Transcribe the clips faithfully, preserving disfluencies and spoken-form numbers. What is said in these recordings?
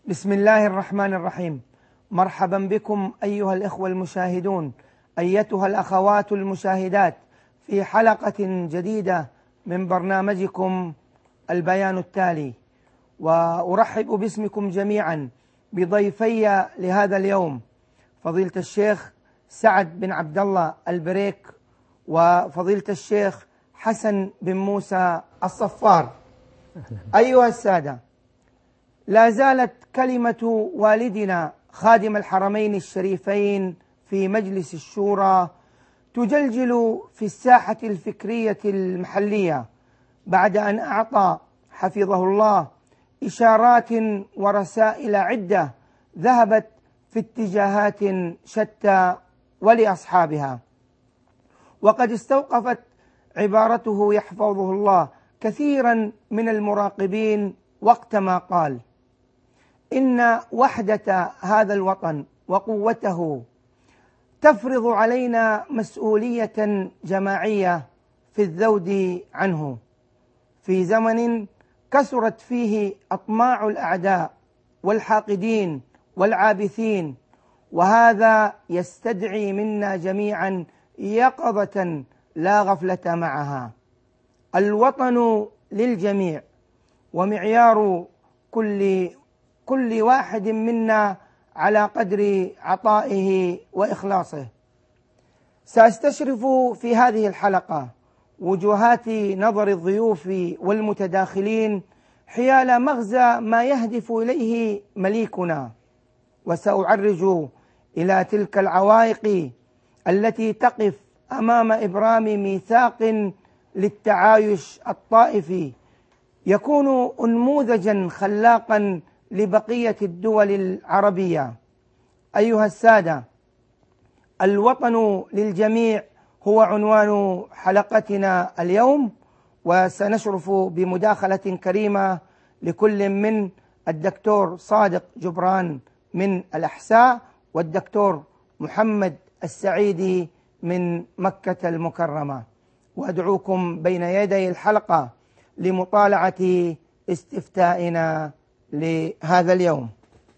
بسم الله الرحمن الرحيم. مرحبا بكم أيها الإخوة المشاهدون، أيتها الأخوات المشاهدات، في حلقة جديدة من برنامجكم البيان التالي. وأرحب باسمكم جميعا بضيفي لهذا اليوم، فضيلة الشيخ سعد بن عبد الله البريك وفضيلة الشيخ حسن بن موسى الصفار. أيها السادة، لا زالت كلمة والدنا خادم الحرمين الشريفين في مجلس الشورى تجلجل في الساحة الفكرية المحلية، بعد أن أعطى حفظه الله إشارات ورسائل عدة ذهبت في اتجاهات شتى ولأصحابها. وقد استوقفت عبارته يحفظه الله كثيرا من المراقبين وقتما قال: إن وحدة هذا الوطن وقوته تفرض علينا مسؤولية جماعية في الذود عنه، في زمن كثرت فيه أطماع الأعداء والحاقدين والعابثين، وهذا يستدعي منا جميعا يقظة لا غفلة معها. الوطن للجميع، ومعيار كل كل واحد منا على قدر عطائه وإخلاصه. سأستشرف في هذه الحلقة وجهات نظر الضيوف والمتداخلين حيال مغزى ما يهدف إليه مليكنا، وسأعرج إلى تلك العوائق التي تقف أمام إبرام ميثاق للتعايش الطائفي يكون أنموذجا خلاقا لبقية الدول العربية. أيها السادة، الوطن للجميع هو عنوان حلقتنا اليوم، وسنشرف بمداخلة كريمة لكل من الدكتور صادق جبران من الأحساء والدكتور محمد السعيدي من مكة المكرمة. وأدعوكم بين يدي الحلقة لمطالعة استفتائنا لهذا اليوم.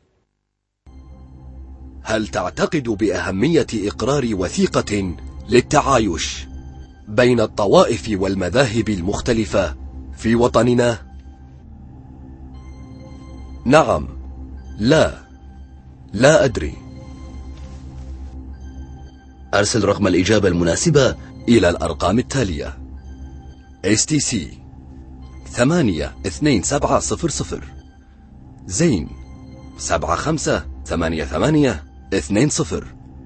هل تعتقد بأهمية إقرار وثيقة للتعايش بين الطوائف والمذاهب المختلفة في وطننا؟ نعم، لا، لا أدري. أرسل رقم الإجابة المناسبة إلى الأرقام التالية: إس تي سي ثمانية اثنين سبعة صفر صفر، زين سبعة خمسة ثمانية ثمانية اثنين صفر.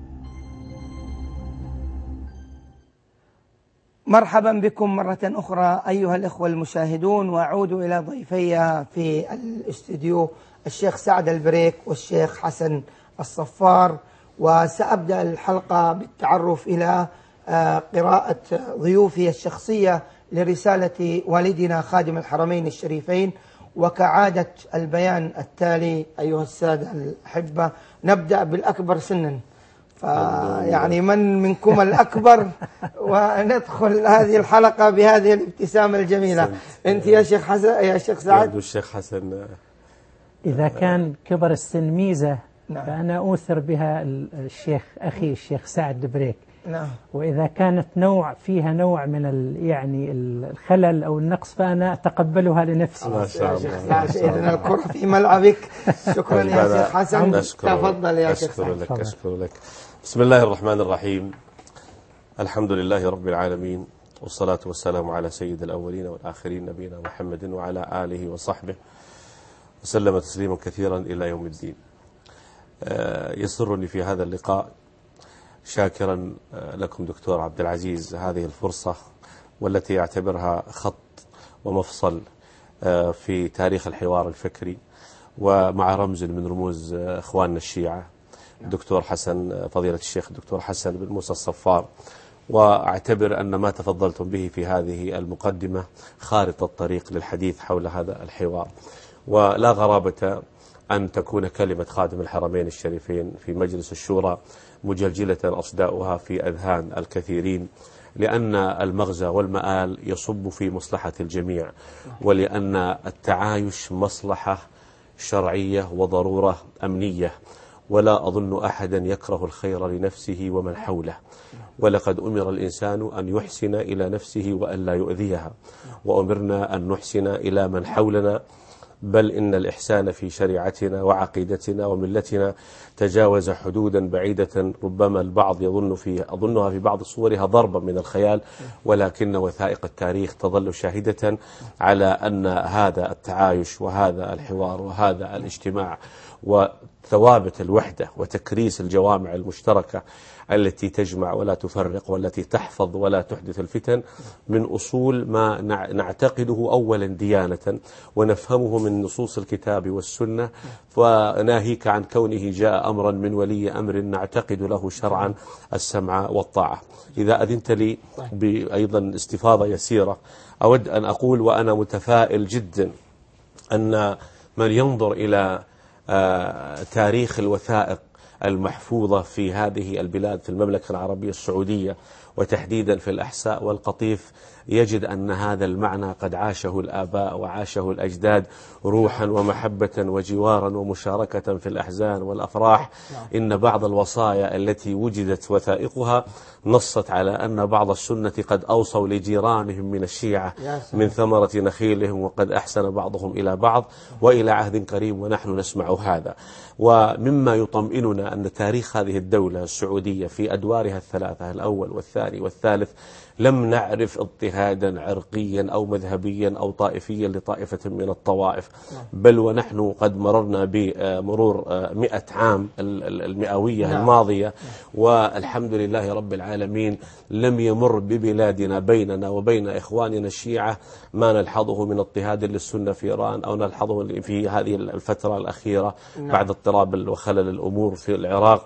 مرحبا بكم مرة أخرى أيها الإخوة المشاهدون، وأعود إلى ضيفي في الاستديو الشيخ سعد البريك والشيخ حسن الصفار. وسأبدأ الحلقة بالتعرف إلى قراءة ضيوفي الشخصية لرسالة والدنا خادم الحرمين الشريفين، وكعادة البيان التالي أيها السادة الأحبة. نبدأ بالأكبر سنا، فيعني من منكم الأكبر، وندخل هذه الحلقة بهذه الابتسامة الجميلة. أنت يا شيخ حسن، يا شيخ سعد. الشيخ حسن، إذا كان كبر السن ميزة، نعم، فأنا أوثر بها الشيخ أخي الشيخ سعد البريك. نعم. وإذا كانت نوع فيها نوع من يعني الخلل أو النقص فأنا أتقبلها لنفسي. ما شاء الله. إذن الكرة في ملعبك. شكرا يا شيخ حسن. تفضل يا شيخ سعد. أشكر لك أشكر لك. بسم الله الرحمن الرحيم. الحمد لله رب العالمين، والصلاة والسلام على سيد الأولين والآخرين نبينا محمد وعلى آله وصحبه وسلم تسليما كثيرا إلى يوم الدين. يسرني في هذا اللقاء شاكرا لكم دكتور عبد العزيز هذه الفرصة، والتي يعتبرها خط ومفصل في تاريخ الحوار الفكري، ومع رمز من رموز إخواننا الشيعة الدكتور حسن، فضيلة الشيخ الدكتور حسن بن موسى الصفار. وأعتبر أن ما تفضلتم به في هذه المقدمة خارطة الطريق للحديث حول هذا الحوار. ولا غرابة أن تكون كلمة خادم الحرمين الشريفين في مجلس الشورى مجلجلة أصداؤها في أذهان الكثيرين، لأن المغزى والمآل يصب في مصلحة الجميع، ولأن التعايش مصلحة شرعية وضرورة أمنية، ولا أظن أحدا يكره الخير لنفسه ومن حوله، ولقد أمر الإنسان أن يحسن إلى نفسه وأن لا يؤذيها، وأمرنا أن نحسن إلى من حولنا، بل إن الإحسان في شريعتنا وعقيدتنا وملتنا تجاوز حدودا بعيدة ربما البعض يظن في أظنها في بعض صورها ضربا من الخيال، ولكن وثائق التاريخ تظل شاهدة على أن هذا التعايش وهذا الحوار وهذا الاجتماع وثوابت الوحدة وتكريس الجوامع المشتركة التي تجمع ولا تفرق والتي تحفظ ولا تحدث الفتن من أصول ما نعتقده أولا ديانة ونفهمه من نصوص الكتاب والسنة، وناهيك عن كونه جاء أمرا من ولي أمر نعتقد له شرعا السمع والطاعة. إذا أذنت لي بأيضا استفاضة يسيرة، أود أن أقول وأنا متفائل جدا أن من ينظر إلى تاريخ الوثائق المحفوظة في هذه البلاد في المملكة العربية السعودية وتحديدا في الأحساء والقطيف يجد أن هذا المعنى قد عاشه الآباء وعاشه الأجداد روحا ومحبة وجوارا ومشاركة في الأحزان والأفراح. إن بعض الوصايا التي وجدت وثائقها نصت على أن بعض السنة قد أوصوا لجيرانهم من الشيعة من ثمرة نخيلهم، وقد أحسن بعضهم إلى بعض وإلى عهد قريب ونحن نسمع هذا. ومما يطمئننا أن تاريخ هذه الدولة السعودية في أدوارها الثلاثة الأول والثاني والثالث لم نعرف اضطهادا عرقيا أو مذهبيا أو طائفيا لطائفة من الطوائف، بل ونحن قد مررنا بمرور مئة عام المئوية الماضية، والحمد لله رب العالمين لم يمر ببلادنا بيننا وبين إخواننا الشيعة ما نلحظه من اضطهاد للسنة في إيران أو نلحظه في هذه الفترة الأخيرة بعد اضطراب وخلل الأمور في العراق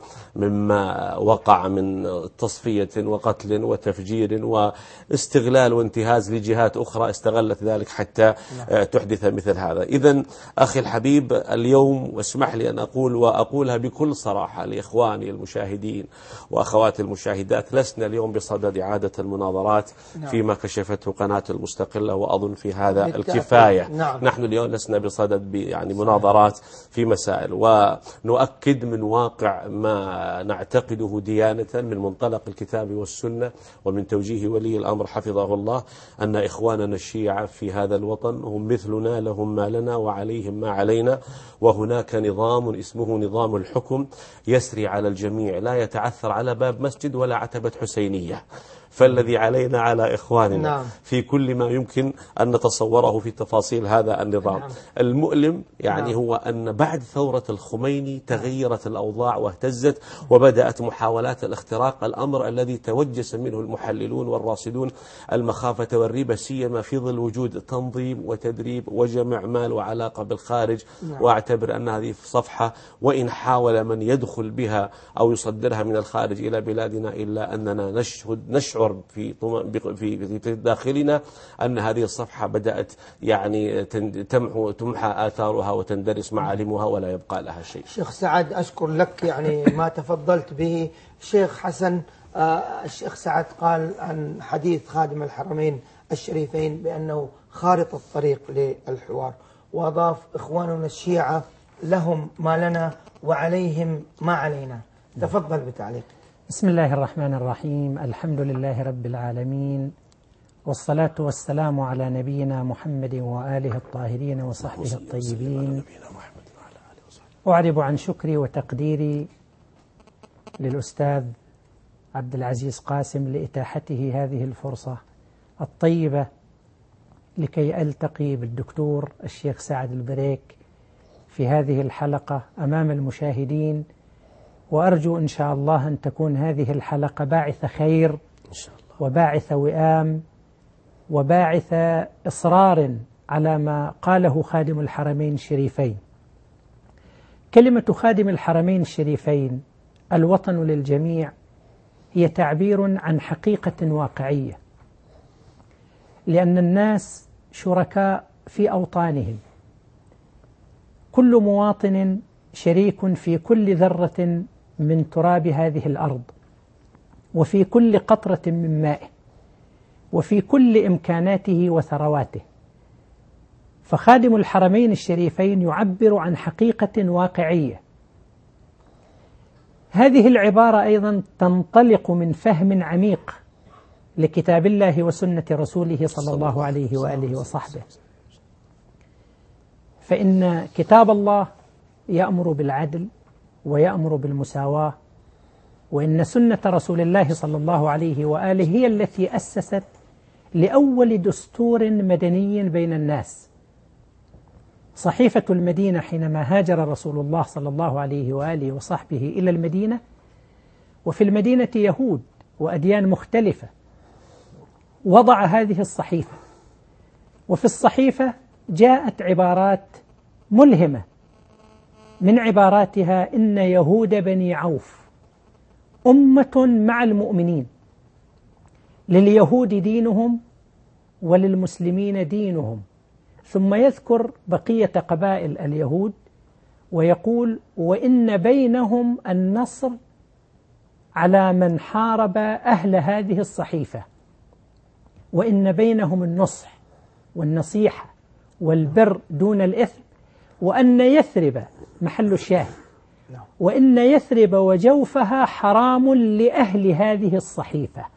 مما وقع من تصفية وقتل وتفجير واستغلال وانتهاز لجهات أخرى استغلت ذلك حتى تحدث مثل هذا. إذن أخي الحبيب اليوم، واسمح لي أن أقول وأقولها بكل صراحة لإخواني المشاهدين وأخواتي المشاهدات، لسنا اليوم بصدد إعادة المناظرات فيما كشفته قناة المستقلة، وأظن في هذا الكفاية. نعم. نحن اليوم لسنا بصدد يعني مناظرات في مسائل، ونؤكد من واقع ما نعتقده ديانة من منطلق الكتاب والسنة ومن توجيه ولي الأمر حفظه الله أن إخواننا الشيعة في هذا الوطن هم مثلنا، لهم ما لنا وعليهم ما علينا، وهناك نظام اسمه نظام الحكم يسري على الجميع لا يتعثر على باب مسجد ولا عتبة حسينية. فالذي علينا على إخواننا نعم. في كل ما يمكن أن نتصوره في تفاصيل هذا النظام نعم. المؤلم يعني نعم. هو أن بعد ثورة الخميني تغيرت الأوضاع واهتزت وبدأت محاولات الاختراق، الأمر الذي توجس منه المحللون والراصدون المخافة والريبة، سيما في ظل وجود تنظيم وتدريب وجمع مال وعلاقة بالخارج نعم. وأعتبر أن هذه صفحة وإن حاول من يدخل بها أو يصدرها من الخارج إلى بلادنا إلا أننا نشهد نشعر في في في داخلنا أن هذه الصفحة بدأت يعني تمحو تمحى آثارها وتندرس معالمها ولا يبقى لها شيء. شيخ سعد أشكر لك يعني ما تفضلت به. شيخ حسن، آه الشيخ سعد قال عن حديث خادم الحرمين الشريفين بأنه خارطة الطريق للحوار، وأضاف إخواننا الشيعة لهم ما لنا وعليهم ما علينا. تفضل بتعليق. بسم الله الرحمن الرحيم. الحمد لله رب العالمين، والصلاة والسلام على نبينا محمد وآله الطاهرين وصحبه الطيبين. أعرب عن شكري وتقديري للأستاذ عبد العزيز قاسم لإتاحته هذه الفرصة الطيبة لكي ألتقي بالدكتور الشيخ سعد البريك في هذه الحلقة أمام المشاهدين، وأرجو إن شاء الله أن تكون هذه الحلقة باعث خير إن شاء الله، وباعث وئام، وباعث إصرار على ما قاله خادم الحرمين الشريفين. كلمة خادم الحرمين الشريفين الوطن للجميع هي تعبير عن حقيقة واقعية، لأن الناس شركاء في أوطانهم، كل مواطن شريك في كل ذرة من تراب هذه الأرض، وفي كل قطرة من مائه، وفي كل إمكاناته وثرواته. فخادم الحرمين الشريفين يعبر عن حقيقة واقعية. هذه العبارة أيضا تنطلق من فهم عميق لكتاب الله وسنة رسوله صلى الله عليه وآله وصحبه، فإن كتاب الله يأمر بالعدل ويأمر بالمساواة، وإن سنة رسول الله صلى الله عليه وآله هي التي أسست لأول دستور مدني بين الناس. صحيفة المدينة حينما هاجر رسول الله صلى الله عليه وآله وصحبه إلى المدينة، وفي المدينة يهود وأديان مختلفة، وضع هذه الصحيفة، وفي الصحيفة جاءت عبارات ملهمة، من عباراتها: إن يهود بني عوف أمة مع المؤمنين، لليهود دينهم وللمسلمين دينهم. ثم يذكر بقية قبائل اليهود ويقول: وإن بينهم النصر على من حارب أهل هذه الصحيفة، وإن بينهم النصح والنصيحة والبر دون الإثم، وأن يثرب محل الشاهد، وإن يثرب وجوفها حرام لأهل هذه الصحيفة.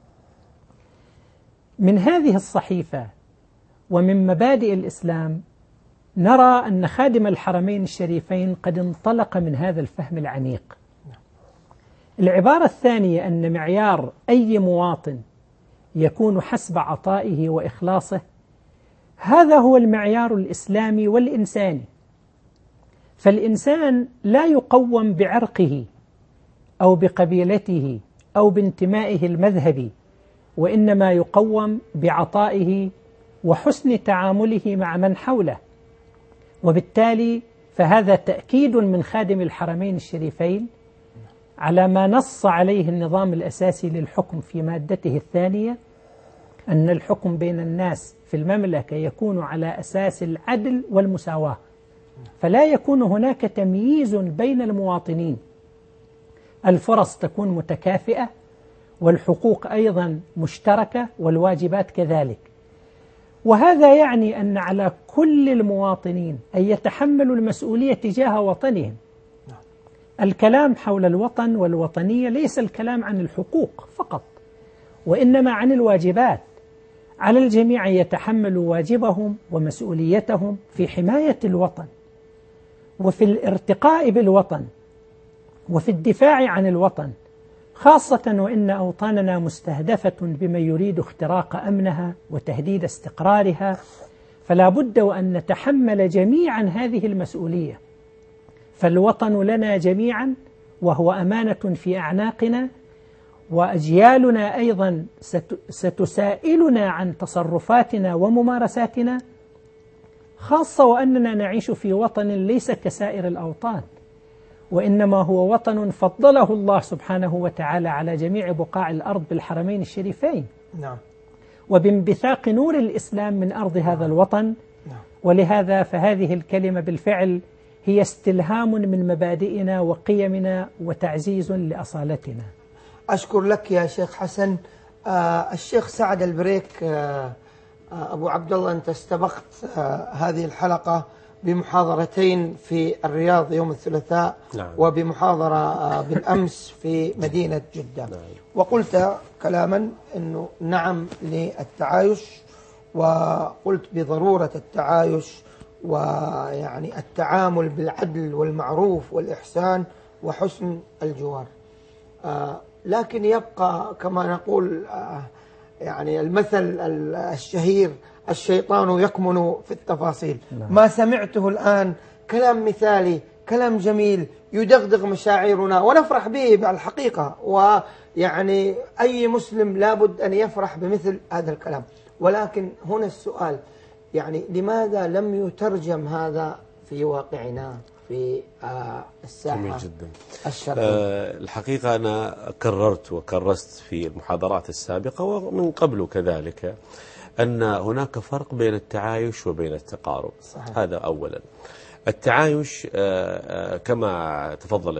من هذه الصحيفة ومن مبادئ الإسلام نرى أن خادم الحرمين الشريفين قد انطلق من هذا الفهم العميق. العبارة الثانية أن معيار أي مواطن يكون حسب عطائه وإخلاصه، هذا هو المعيار الإسلامي والإنساني. فالإنسان لا يقوم بعرقه أو بقبيلته أو بانتمائه المذهبي، وإنما يقوم بعطائه وحسن تعامله مع من حوله. وبالتالي فهذا تأكيد من خادم الحرمين الشريفين على ما نص عليه النظام الأساسي للحكم في مادته الثانية، أن الحكم بين الناس في المملكة يكون على أساس العدل والمساواة، فلا يكون هناك تمييز بين المواطنين، الفرص تكون متكافئة والحقوق أيضا مشتركة والواجبات كذلك. وهذا يعني أن على كل المواطنين أن يتحملوا المسؤولية تجاه وطنهم. الكلام حول الوطن والوطنية ليس الكلام عن الحقوق فقط، وإنما عن الواجبات. على الجميع أن يتحملوا واجبهم ومسؤوليتهم في حماية الوطن وفي الارتقاء بالوطن وفي الدفاع عن الوطن، خاصة وإن أوطاننا مستهدفة بمن يريد اختراق أمنها وتهديد استقرارها، فلا بد وأن نتحمل جميعا هذه المسؤولية. فالوطن لنا جميعا وهو أمانة في أعناقنا، وأجيالنا أيضا ستسائلنا عن تصرفاتنا وممارساتنا، خاصة وأننا نعيش في وطن ليس كسائر الأوطان، وإنما هو وطن فضله الله سبحانه وتعالى على جميع بقاع الأرض بالحرمين الشريفين. نعم. وبانبثاق نور الإسلام من أرض هذا الوطن. نعم. ولهذا فهذه الكلمة بالفعل هي استلهام من مبادئنا وقيمنا وتعزيز لأصالتنا. أشكر لك يا شيخ حسن. آه الشيخ سعد البريك، آه آه أبو عبد الله، أنت استبقت آه هذه الحلقة بمحاضرتين في الرياض يوم الثلاثاء. نعم. وبمحاضرة آه بالأمس في مدينة جدة. نعم. وقلت كلاما أنه نعم للتعايش، وقلت بضرورة التعايش ويعني التعامل بالعدل والمعروف والإحسان وحسن الجوار. آه لكن يبقى كما نقول آه يعني المثل الشهير: الشيطان يكمن في التفاصيل. نعم. ما سمعته الآن كلام مثالي، كلام جميل يدغدغ مشاعرنا ونفرح به بالحقيقة، ويعني أي مسلم لابد أن يفرح بمثل هذا الكلام. ولكن هنا السؤال، يعني لماذا لم يترجم هذا في واقعنا في آه الساحة جميل جدا. الشرقية؟ أه الحقيقة أنا كررت وكرست في المحاضرات السابقة ومن قبل كذلك أن هناك فرق بين التعايش وبين التقارب. صحيح. هذا أولا. التعايش أه كما تفضل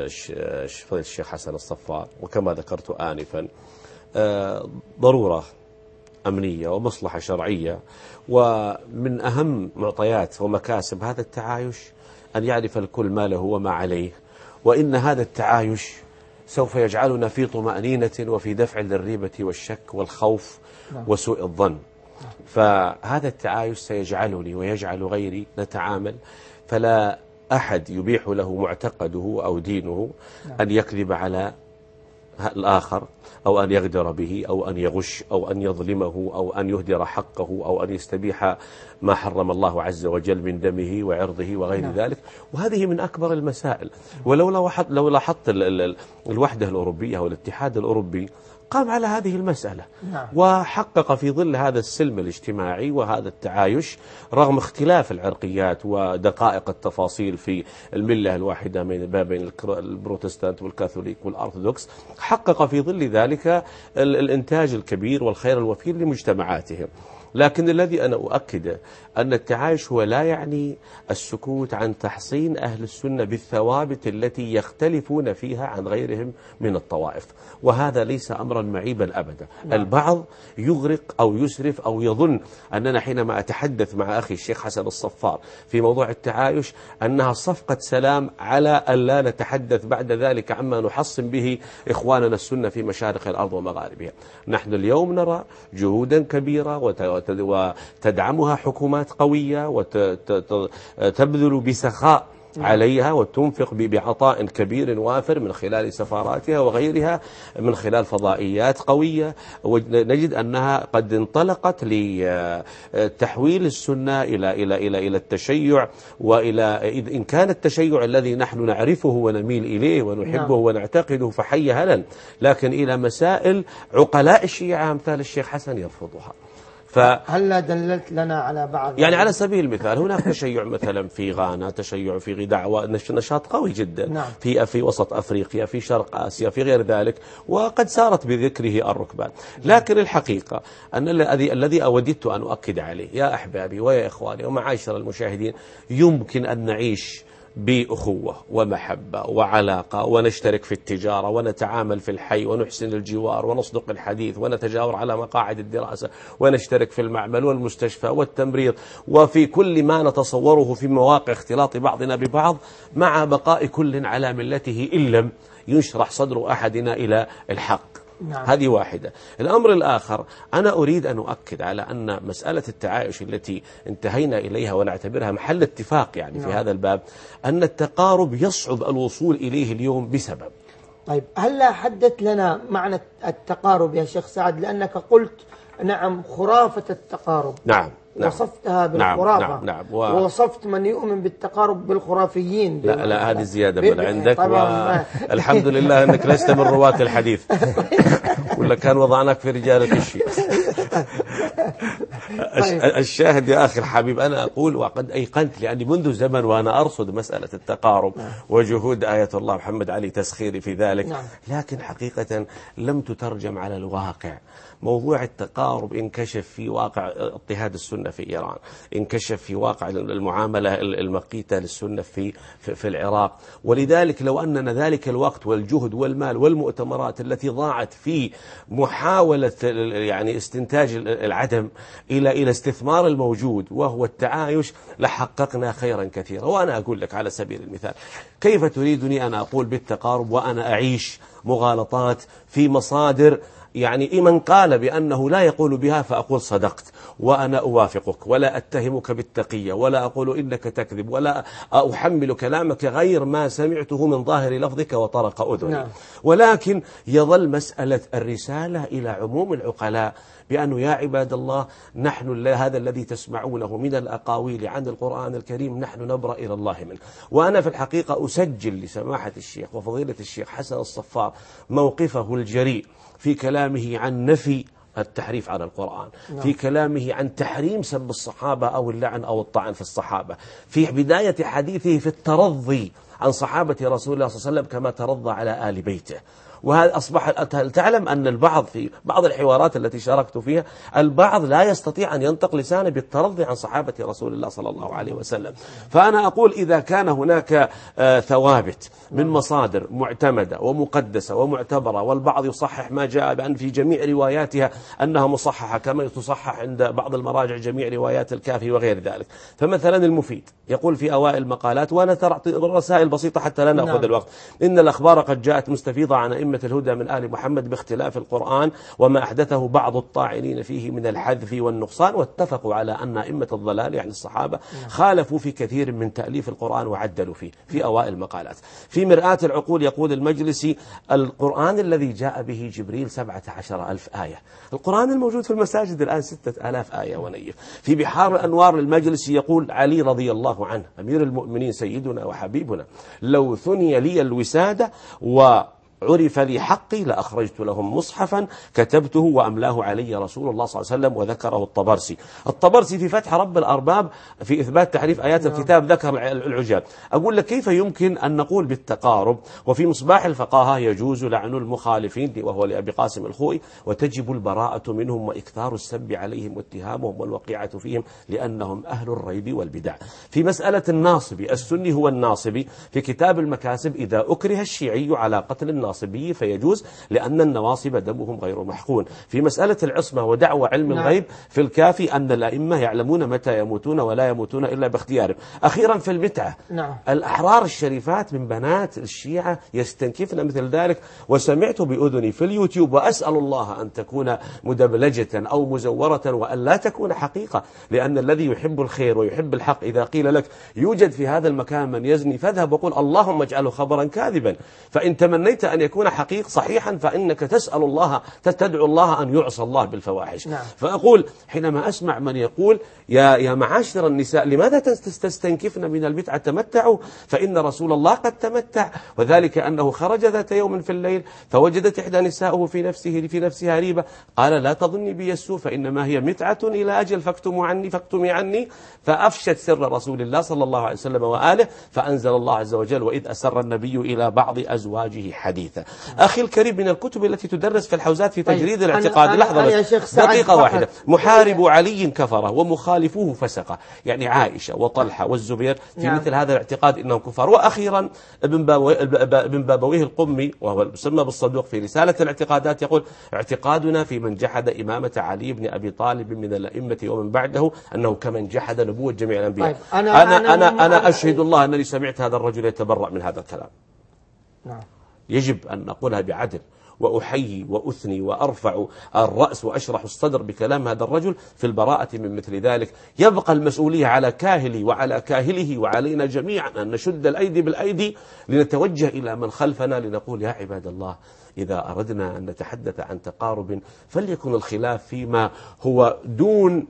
الشيخ حسن الصفار وكما ذكرت آنفا، أه ضرورة أمنية ومصلحة شرعية. ومن أهم معطيات ومكاسب هذا التعايش أن يعرف الكل ما له وما عليه، وإن هذا التعايش سوف يجعلنا في طمأنينة وفي دفع للريبة والشك والخوف وسوء الظن. فهذا التعايش سيجعلني ويجعل غيري نتعامل، فلا أحد يبيح له معتقده أو دينه أن يكذب على الآخر أو أن يغدر به أو أن يغش أو أن يظلمه أو أن يهدر حقه أو أن يستبيح ما حرم الله عز وجل من دمه وعرضه وغير نعم. ذلك. وهذه من أكبر المسائل. ولو لو لاحظت الوحدة الأوروبية والاتحاد الأوروبي قام على هذه المسألة نعم. وحقق في ظل هذا السلم الاجتماعي وهذا التعايش رغم اختلاف العرقيات ودقائق التفاصيل في الملة الواحدة ما بين البروتستانت والكاثوليك والأرثوذكس، حقق في ظل ذلك الإنتاج الكبير والخير الوفير لمجتمعاتهم. لكن الذي أنا أؤكده أن التعايش هو لا يعني السكوت عن تحصين أهل السنة بالثوابت التي يختلفون فيها عن غيرهم من الطوائف، وهذا ليس أمرا معيبا أبدا. البعض يغرق أو يسرف أو يظن أننا حينما أتحدث مع أخي الشيخ حسن الصفار في موضوع التعايش أنها صفقة سلام على أن لا نتحدث بعد ذلك عما نحصن به إخواننا السنة في مشارق الأرض ومغاربها. نحن اليوم نرى جهودا كبيرة وتدعمها حكومات قوية وتبذل بسخاء عليها وتنفق بعطاء كبير وافر من خلال سفاراتها وغيرها من خلال فضائيات قوية. ونجد أنها قد انطلقت لتحويل السنة إلى إلى إلى إلى التشيع، وإلى إن كان التشيع الذي نحن نعرفه ونميل إليه ونحبه ونعتقده فحي هلا، لكن إلى مسائل عقلاء الشيعة أمثال الشيخ حسن يرفضها. هل دللت لنا على بعض؟ يعني على سبيل المثال هناك تشيع مثلا في غانا، تشيع في غداء نشاط قوي جدا نعم. في في وسط أفريقيا، في شرق آسيا، في غير ذلك، وقد سارت بذكره الركبان. لكن الحقيقة أن الذي الذي أوددت أن أؤكد عليه يا أحبابي ويا إخواني ومعاشر المشاهدين، يمكن أن نعيش بأخوة ومحبة وعلاقة ونشترك في التجارة ونتعامل في الحي ونحسن الجوار ونصدق الحديث ونتجاور على مقاعد الدراسة ونشترك في المعمل والمستشفى والتمريض وفي كل ما نتصوره في مواقع اختلاط بعضنا ببعض، مع بقاء كل على ملته إن لم ينشرح صدر أحدنا إلى الحق. نعم. هذه واحدة. الأمر الآخر، أنا أريد أن أؤكد على أن مسألة التعايش التي انتهينا إليها ونعتبرها محل اتفاق يعني نعم. في هذا الباب، أن التقارب يصعب الوصول إليه اليوم بسبب. طيب هل لا حدث لنا معنى التقارب يا شيخ سعد؟ لأنك قلت نعم خرافة التقارب. نعم. نعم. وصفتها بالخرافة. نعم. نعم. و... ووصفت من يؤمن بالتقارب بالخرافيين. لا لا هذه زيادة من عندك، والحمد لله أنك لست من رواة الحديث ولا كان وضعناك في رجال الشيء. الشاهد يا أخي الحبيب، أنا أقول وقد أيقنت، لأني منذ زمن وأنا أرصد مسألة التقارب وجهود آية الله محمد علي تسخيري في ذلك، لكن حقيقة لم تترجم على الواقع. موضوع التقارب انكشف في واقع اضطهاد السنة في إيران، انكشف في واقع المعاملة المقيتة للسنة في في العراق. ولذلك لو أننا ذلك الوقت والجهد والمال والمؤتمرات التي ضاعت في محاولة يعني استنتاج العدم إلى إلى استثمار الموجود وهو التعايش، لحققنا خيرا كثيرا. وأنا أقول لك على سبيل المثال، كيف تريدني أن أقول بالتقارب وأنا أعيش مغالطات في مصادر يعني من قال بأنه لا يقول بها فأقول صدقت وأنا أوافقك ولا أتهمك بالتقية ولا أقول إنك تكذب ولا أحمل كلامك غير ما سمعته من ظاهر لفظك وطرق أذني نعم. ولكن يظل مسألة الرسالة إلى عموم العقلاء بأنه يا عباد الله، نحن هذا الذي تسمعونه من الأقاويل عن القرآن الكريم نحن نبرأ إلى الله منه. وأنا في الحقيقة أسجل لسماحة الشيخ وفضيلة الشيخ حسن الصفار موقفه الجريء في كلامه عن نفي التحريف على القرآن، في كلامه عن تحريم سب الصحابة أو اللعن أو الطعن في الصحابة، في بداية حديثه في الترضي عن صحابة رسول الله صلى الله عليه وسلم كما ترضى على آل بيته. وهذا أصبح تعلم أن البعض في بعض الحوارات التي شاركت فيها البعض لا يستطيع أن ينطق لسانه بالترضي عن صحابة رسول الله صلى الله عليه وسلم. فأنا أقول إذا كان هناك ثوابت من مصادر معتمدة ومقدسة ومعتبرة، والبعض يصحح ما جاء بأن في جميع رواياتها أنها مصححة كما تصحح عند بعض المراجع جميع روايات الكافي وغير ذلك. فمثلا المفيد يقول في أوائل المقالات، وأنا ترى رسائل بسيطة حتى لا نأخذ الوقت، إن الأخبار قد جاءت مستفيضة عن أئمة الهدى من آل محمد باختلاف القرآن وما أحدثه بعض الطاعنين فيه من الحذف والنقصان، واتفقوا على أن أئمة الضلال يعني الصحابة خالفوا في كثير من تأليف القرآن وعدلوا فيه في أوائل المقالات. في مرآة العقول يقول المجلسي القرآن الذي جاء به جبريل سبعة عشر ألف آية، القرآن الموجود في المساجد الآن ستة آلاف آية ونيف. في بحار الأنوار المجلسي يقول علي رضي الله عنه أمير المؤمنين سيدنا وحبيبنا لو ثني لي الوسادة و عرف لي حقي لأخرجت لهم مصحفا كتبته وأملاه علي رسول الله صلى الله عليه وسلم، وذكره الطبرسي. الطبرسي في فتح رب الأرباب في إثبات تحريف آيات الكتاب ذكر العجاب. أقول لك كيف يمكن أن نقول بالتقارب وفي مصباح الفقاهة يجوز لعن المخالفين وهو لأبي قاسم الخوئي وتجب البراءة منهم وإكثار السب عليهم واتهامهم والوقيعة فيهم لأنهم أهل الريب والبدع. في مسألة الناصبي السني هو الناصبي في كتاب المكاسب إذا أكره الشيعي على قتل الناصبي فيجوز لأن النواصب دمهم غير محقون. في مسألة العصمة ودعوى علم الغيب في الكافي أن الأئمة يعلمون متى يموتون ولا يموتون إلا باختيارهم. أخيرا في المتعة نعم. الأحرار الشريفات من بنات الشيعة يستنكفن مثل ذلك، وسمعت بأذني في اليوتيوب، وأسأل الله أن تكون مدبلجة أو مزورة وأن لا تكون حقيقة، لأن الذي يحب الخير ويحب الحق إذا قيل لك يوجد في هذا المكان من يزني فاذهب وقل اللهم اجعله خبرا كاذبا، فإن تمنيت أن يكون حقيق صحيحا فإنك تسأل الله تدعو الله أن يعصى الله بالفواحش. نعم. فأقول حينما أسمع من يقول يا يا معاشر النساء لماذا تستنكفن من البدعة تمتعوا فإن رسول الله قد تمتع، وذلك أنه خرج ذات يوم في الليل فوجدت إحدى نسائه في نفسه في نفسها ريبة، قال لا تظني بي السوء فإنما هي متعة إلى أجل فاكتموا عني فاكتمي عني، فأفشت سر رسول الله صلى الله عليه وسلم وآله، فأنزل الله عز وجل وإذ أسر النبي إلى بعض أزواجه حديثا. أخي الكريم من الكتب التي تدرس في الحوزات في تجريد طيب الاعتقاد أنا لحظة أنا بس دقيقة واحدة، محارب علي كفرة ومخالفوه فسقة، يعني عائشة وطلحة والزبير في نعم. مثل هذا الاعتقاد إنهم كفار. وأخيرا ابن ابن بابويه القمي وهو يسمى بالصدوق في رسالة الاعتقادات يقول اعتقادنا في من جحد إمامة علي بن أبي طالب من الأئمة ومن بعده أنه كمن جحد نبوة جميع الأنبياء. طيب أنا أنا أنا, أنا, أنا أشهد الله أنني سمعت هذا الرجل يتبرأ من هذا الكلام. نعم. يجب أن نقولها بعدل، وأحيي وأثني وأرفع الرأس وأشرح الصدر بكلام هذا الرجل في البراءة من مثل ذلك. يبقى المسؤولية على كاهلي وعلى كاهله وعلينا جميعا أن نشد الأيدي بالأيدي لنتوجه إلى من خلفنا لنقول يا عباد الله إذا أردنا أن نتحدث عن تقارب فليكن الخلاف فيما هو دون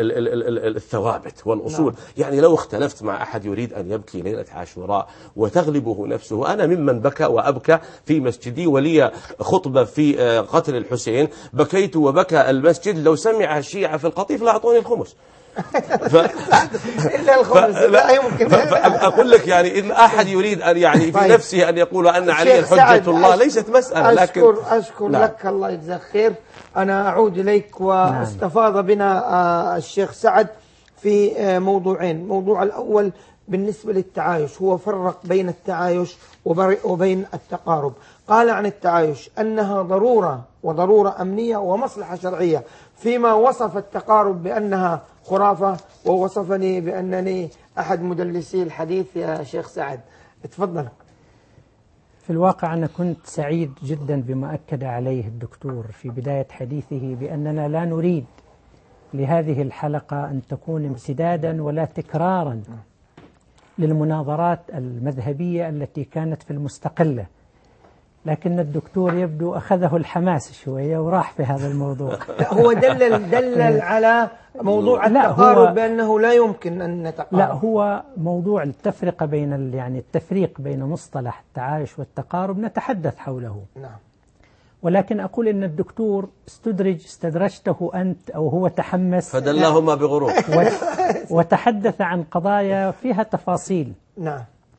الثوابت والأصول. نعم. يعني لو اختلفت مع أحد يريد أن يبكي ليلة عاشوراء وتغلبه نفسه، أنا ممن بكى وأبكى في مسجدي ولي خطبة في قتل الحسين بكيت وبكى المسجد، لو سمع الشيعة في القطيف لا أعطوني الخمس. ف... إلا الخمس ف... لا يمكن. أقول لك يعني إن أحد يريد أن يعني في طيب. نفسه أن يقول أن علي حجة الله ليست مسألة، لكن أشكر, أشكر لا. لك الله يجزاك خير. أنا أعود إليك واستفاض بنا الشيخ سعد في موضوعين. موضوع الأول بالنسبة للتعايش، هو فرق بين التعايش وبين التقارب. قال عن التعايش أنها ضرورة وضرورة أمنية ومصلحة شرعية، فيما وصف التقارب بأنها خرافة ووصفني بأنني أحد مدلسي الحديث. يا شيخ سعد تفضل. في الواقع أنا كنت سعيد جدا بما أكد عليه الدكتور في بداية حديثه بأننا لا نريد لهذه الحلقة أن تكون امتدادا ولا تكرارا للمناظرات المذهبية التي كانت في المستقلة، لكن الدكتور يبدو أخذه الحماس شوية وراح في هذا الموضوع. لا هو دلل دلل على موضوع التقارب بأنه لا يمكن أن نتقارب. لا هو موضوع التفرقة بين يعني التفريق بين مصطلح التعايش والتقارب نتحدث حوله. نعم. ولكن أقول إن الدكتور استدرج استدرجته أنت أو هو تحمس فدلهما بغرور وتحدث عن قضايا فيها تفاصيل. نعم.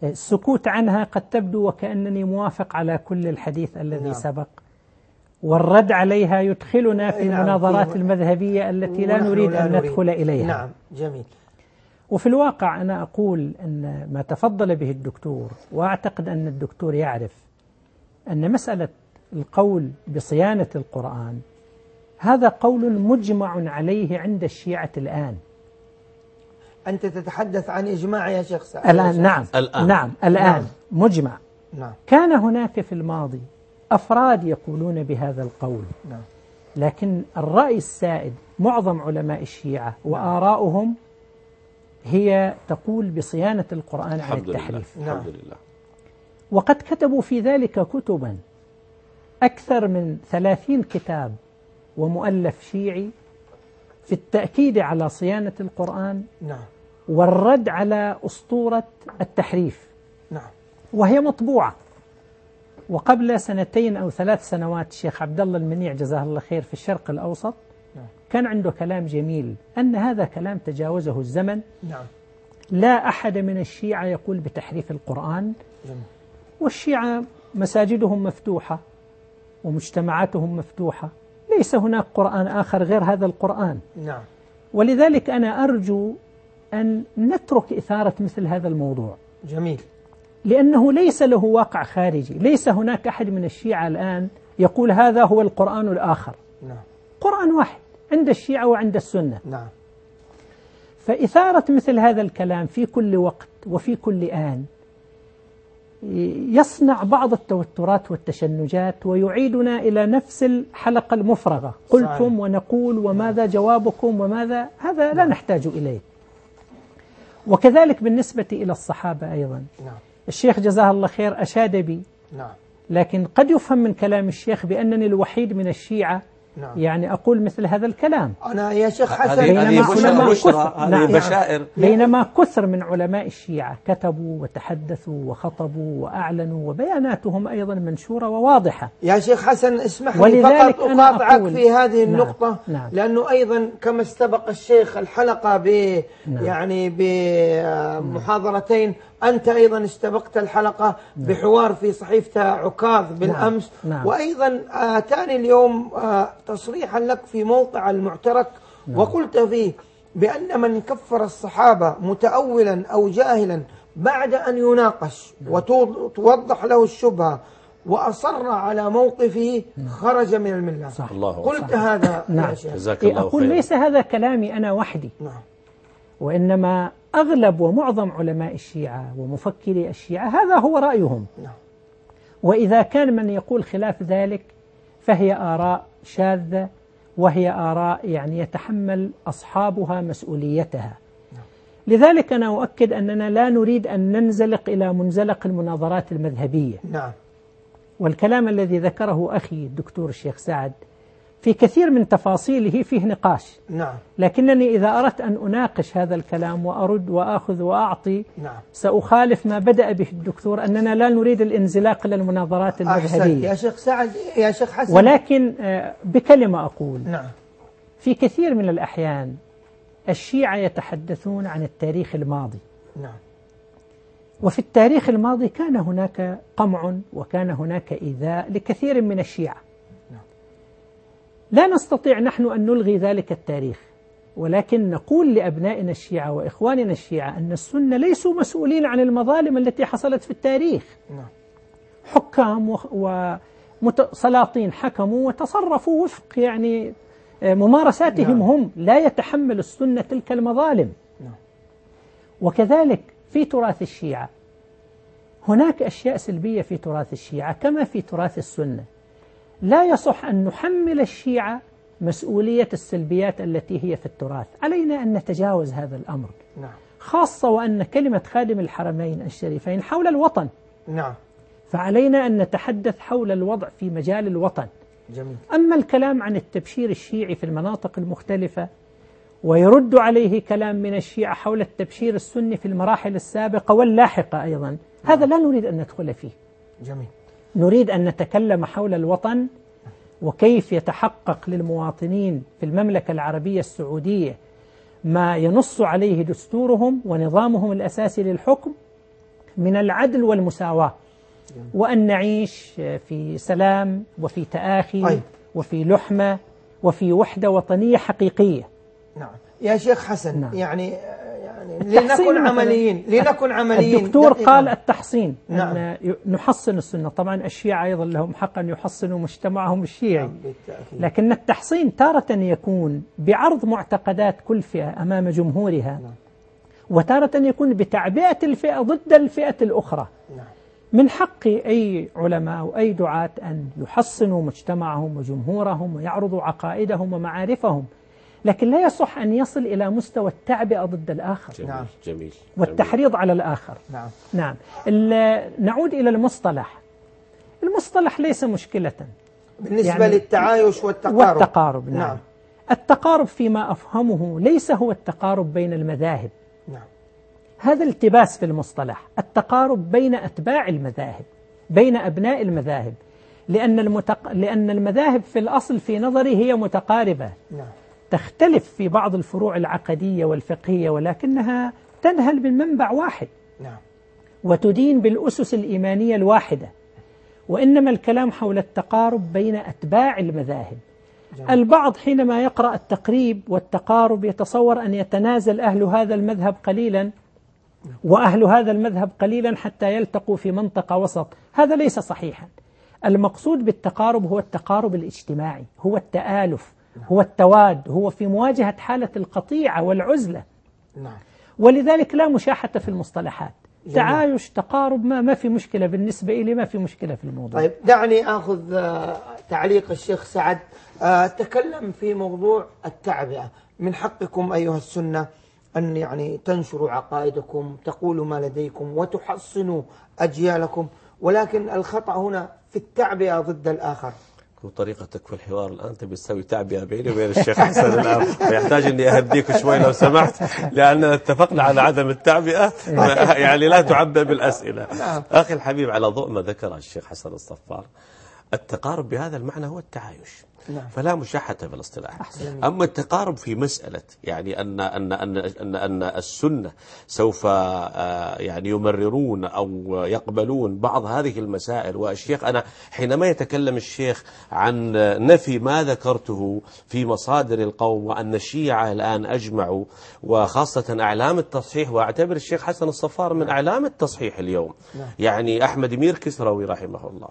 السكوت عنها قد تبدو وكأنني موافق على كل الحديث الذي نعم. سبق، والرد عليها يدخلنا في نعم. المناظرات في المذهبية التي لا نريد لا أن نريد. ندخل إليها. نعم جميل. وفي الواقع أنا أقول أن ما تفضل به الدكتور، وأعتقد أن الدكتور يعرف أن مسألة القول بصيانة القرآن هذا قول مجمع عليه عند الشيعة الآن. أنت تتحدث عن إجماع يا شيخ سعد؟ الآن نعم. الآن. نعم الآن نعم. مجمع. نعم. كان هناك في الماضي أفراد يقولون بهذا القول، نعم. لكن الرأي السائد معظم علماء الشيعة وآراؤهم هي تقول بصيانة القرآن عن التحريف. لله. الحمد لله. وقد كتبوا في ذلك كتبا، أكثر من ثلاثين كتاب ومؤلف شيعي في التأكيد على صيانة القرآن نعم. والرد على أسطورة التحريف، نعم. وهي مطبوعة. وقبل سنتين أو ثلاث سنوات الشيخ عبد الله المنيع جزاه الله خير في الشرق الأوسط نعم. كان عنده كلام جميل أن هذا كلام تجاوزه الزمن. نعم. لا أحد من الشيعة يقول بتحريف القرآن. جميل. والشيعة مساجدهم مفتوحة ومجتمعاتهم مفتوحة، ليس هناك قرآن آخر غير هذا القرآن. نعم. ولذلك أنا أرجو أن نترك إثارة مثل هذا الموضوع. جميل. لأنه ليس له واقع خارجي، ليس هناك أحد من الشيعة الآن يقول هذا هو القرآن الآخر. نعم. قرآن واحد عند الشيعة وعند السنة. نعم. فإثارة مثل هذا الكلام في كل وقت وفي كل آن يصنع بعض التوترات والتشنجات ويعيدنا إلى نفس الحلقة المفرغة، قلتم ونقول وماذا جوابكم وماذا، هذا لا نحتاج إليه. وكذلك بالنسبة إلى الصحابة أيضا. نعم. الشيخ جزاه الله خير أشاد بي، نعم. لكن قد يفهم من كلام الشيخ بأنني الوحيد من الشيعة نعم. يعني أقول مثل هذا الكلام. أنا يا شيخ حسن هذه بينما بشرى، هذه بشائر. بينما كثر من علماء الشيعة كتبوا وتحدثوا وخطبوا وأعلنوا وبياناتهم أيضا منشورة وواضحة. يا شيخ حسن اسمح لي فقط أقاطعك في هذه النقطة. نعم. نعم. لأنه أيضا كما استبق الشيخ الحلقة ب نعم. يعني بمحاضرتين، أنت أيضا استبقت الحلقة نعم. بحوار في صحيفة عكاظ بالأمس. نعم. نعم. وأيضا آتاني اليوم تصريحا لك في موقع المعترك. نعم. وقلت فيه بأن من كفر الصحابة متأولا أو جاهلا بعد أن يناقش وتوضح له الشبهة وأصر على موقفه خرج من الملة. صح. الله قلت صح. هذا. نعم. جزاك الله أقول خير. ليس هذا كلامي أنا وحدي. نعم. وإنما أغلب ومعظم علماء الشيعة ومفكري الشيعة هذا هو رأيهم. نعم. وإذا كان من يقول خلاف ذلك فهي آراء شاذة، وهي آراء يعني يتحمل أصحابها مسؤوليتها. نعم. لذلك أنا أؤكد أننا لا نريد أن ننزلق إلى منزلق المناظرات المذهبية. نعم. والكلام الذي ذكره أخي الدكتور الشيخ سعد في كثير من تفاصيله فيه نقاش. نعم. لكنني إذا أردت أن أناقش هذا الكلام وأرد وأخذ وأعطي نعم. سأخالف ما بدأ به الدكتور أننا لا نريد الانزلاق إلى المناظرات المذهبية. يا شيخ سعد يا شيخ حسن. ولكن بكلمة أقول نعم. في كثير من الأحيان الشيعة يتحدثون عن التاريخ الماضي. نعم. وفي التاريخ الماضي كان هناك قمع وكان هناك إيذاء لكثير من الشيعة. لا نستطيع نحن أن نلغي ذلك التاريخ، ولكن نقول لأبنائنا الشيعة وإخواننا الشيعة أن السنة ليسوا مسؤولين عن المظالم التي حصلت في التاريخ. نعم. حكام وسلاطين حكموا وتصرفوا وفق يعني ممارساتهم. نعم. هم لا يتحمل السنة تلك المظالم. نعم. وكذلك في تراث الشيعة هناك أشياء سلبية في تراث الشيعة كما في تراث السنة. لا يصح أن نحمل الشيعة مسؤولية السلبيات التي هي في التراث. علينا أن نتجاوز هذا الأمر. نعم. خاصة وأن كلمة خادم الحرمين الشريفين حول الوطن. نعم. فعلينا أن نتحدث حول الوضع في مجال الوطن. جميل. أما الكلام عن التبشير الشيعي في المناطق المختلفة ويرد عليه كلام من الشيعة حول التبشير السني في المراحل السابقة واللاحقة أيضا. نعم. هذا لا نريد أن ندخل فيه. جميل. نريد أن نتكلم حول الوطن وكيف يتحقق للمواطنين في المملكة العربية السعودية ما ينص عليه دستورهم ونظامهم الأساسي للحكم، من العدل والمساواة، وأن نعيش في سلام وفي تآخي طيب. وفي لحمة وفي وحدة وطنية حقيقية. نعم يا شيخ حسن. نعم. يعني يعني لنكن عمليين لنكن عمليين الدكتور قال التحصين. نعم. أن نحصن السنة. طبعا الشيعة أيضا لهم حق أن يحصنوا مجتمعهم الشيعي، لكن التحصين تارة يكون بعرض معتقدات كل فئة أمام جمهورها، وتارة يكون بتعبئة الفئة ضد الفئة الأخرى. من حق أي علماء أو أي دعاة أن يحصنوا مجتمعهم وجمهورهم ويعرضوا عقائدهم ومعارفهم، لكن لا يصح أن يصل إلى مستوى التعبئة ضد الآخر. جميل. نعم. جميل. والتحريض على الآخر. نعم. نعم. نعود إلى المصطلح. المصطلح ليس مشكلة بالنسبة يعني للتعايش والتقارب. والتقارب. نعم. نعم. التقارب فيما أفهمه ليس هو التقارب بين المذاهب. نعم. هذا التباس في المصطلح. التقارب بين أتباع المذاهب، بين أبناء المذاهب، لأن, المتق... لأن المذاهب في الأصل في نظري هي متقاربة. نعم. تختلف في بعض الفروع العقدية والفقهية، ولكنها تنهل من منبع واحد. نعم. وتدين بالأسس الإيمانية الواحدة، وإنما الكلام حول التقارب بين أتباع المذاهب. جميل. البعض حينما يقرأ التقريب والتقارب يتصور أن يتنازل أهل هذا المذهب قليلا وأهل هذا المذهب قليلا حتى يلتقوا في منطقة وسط. هذا ليس صحيحا. المقصود بالتقارب هو التقارب الاجتماعي، هو التآلف، هو التواد، هو في مواجهة حالة القطيعة والعزلة. نعم. ولذلك لا مشاحة في المصطلحات. جميل. تعايش تقارب ما ما في مشكلة بالنسبة إلي، ما في مشكلة في الموضوع. طيب دعني أخذ تعليق الشيخ سعد. تكلم في موضوع التعبئة. من حقكم أيها السنة أن يعني تنشروا عقائدكم، تقولوا ما لديكم وتحصنوا أجيالكم، ولكن الخطأ هنا في التعبئة ضد الآخر. وطريقتك في الحوار الآن تبي تسوي تعبئة بيني وبين الشيخ حسن الآن، فيحتاج أني أهديك شوي لو سمحت، لأننا اتفقنا على عدم التعبئة، يعني لا تعبئ بالأسئلة. أخي الحبيب، على ضوء ما ذكر الشيخ حسن الصفار، التقارب بهذا المعنى هو التعايش، فلا مشاحة في الاصطلاح. أما التقارب في مسألة يعني أن أن أن أن, أن السنة سوف يعني يمررون أو يقبلون بعض هذه المسائل. والشيخ أنا حينما يتكلم الشيخ عن نفي ما ذكرته في مصادر القوم وأن الشيعة الآن أجمعوا، وخاصة أعلام التصحيح، وأعتبر الشيخ حسن الصفار من أعلام التصحيح اليوم، يعني أحمد مير كسروي رحمه الله،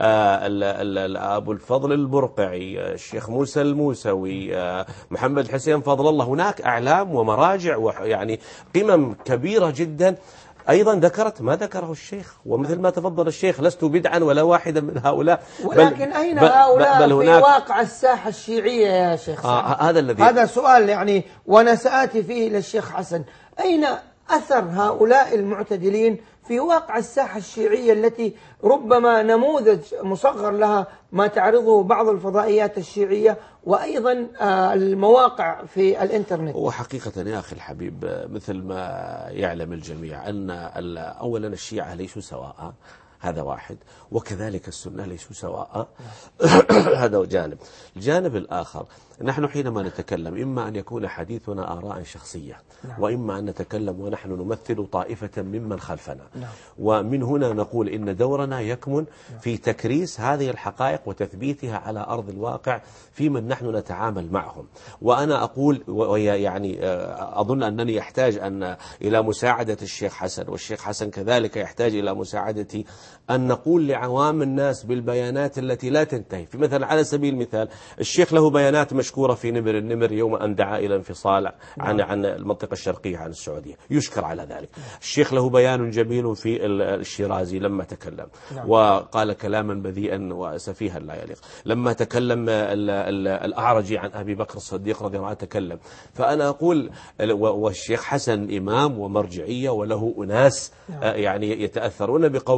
أبو الفضل البرقعي، الشيخ موسى الموسوي، محمد حسين فضل الله، هناك أعلام ومراجع ويعني قمم كبيرة جدا أيضا ذكرت ما ذكره الشيخ. ومثل ما تفضل الشيخ، لست بدعا ولا واحدا من هؤلاء، ولكن بل أين بل هؤلاء بل في واقع الساحة الشيعية يا شيخ؟ آه هذا الذي هذا سؤال يعني، وأنا سآتي فيه للشيخ حسن. أين أثر هؤلاء المعتدلين في واقع الساحة الشيعية التي ربما نموذج مصغر لها ما تعرضه بعض الفضائيات الشيعية وأيضا المواقع في الإنترنت؟ وحقيقة يا أخي الحبيب، مثل ما يعلم الجميع أن أولا الشيعة ليسوا سواء، هذا واحد، وكذلك السنة ليسوا سواء. هذا جانب. الجانب الآخر، نحن حينما نتكلم إما أن يكون حديثنا آراء شخصية، وإما أن نتكلم ونحن نمثل طائفة ممن خلفنا، ومن هنا نقول إن دورنا يكمن في تكريس هذه الحقائق وتثبيتها على أرض الواقع في من نحن نتعامل معهم. وأنا أقول ويعني أظن أنني أحتاج أن إلى مساعدة الشيخ حسن، والشيخ حسن كذلك يحتاج إلى مساعدتي، أن نقول لعوام الناس بالبيانات التي لا تنتهي. في مثلا على سبيل المثال، الشيخ له بيانات مشكورة في نمر النمر يوم أن دعا إلى انفصال عن عن المنطقة الشرقية عن السعودية، يشكر على ذلك. الشيخ له بيان جميل في الشيرازي لما تكلم وقال كلاما بذيئا وسفيها لا يليق. لما تكلم الأعرجي عن أبي بكر الصديق رضي الله عنه تكلم. فأنا أقول، والشيخ حسن إمام ومرجعية وله أناس يعني يتأثرون بقوله،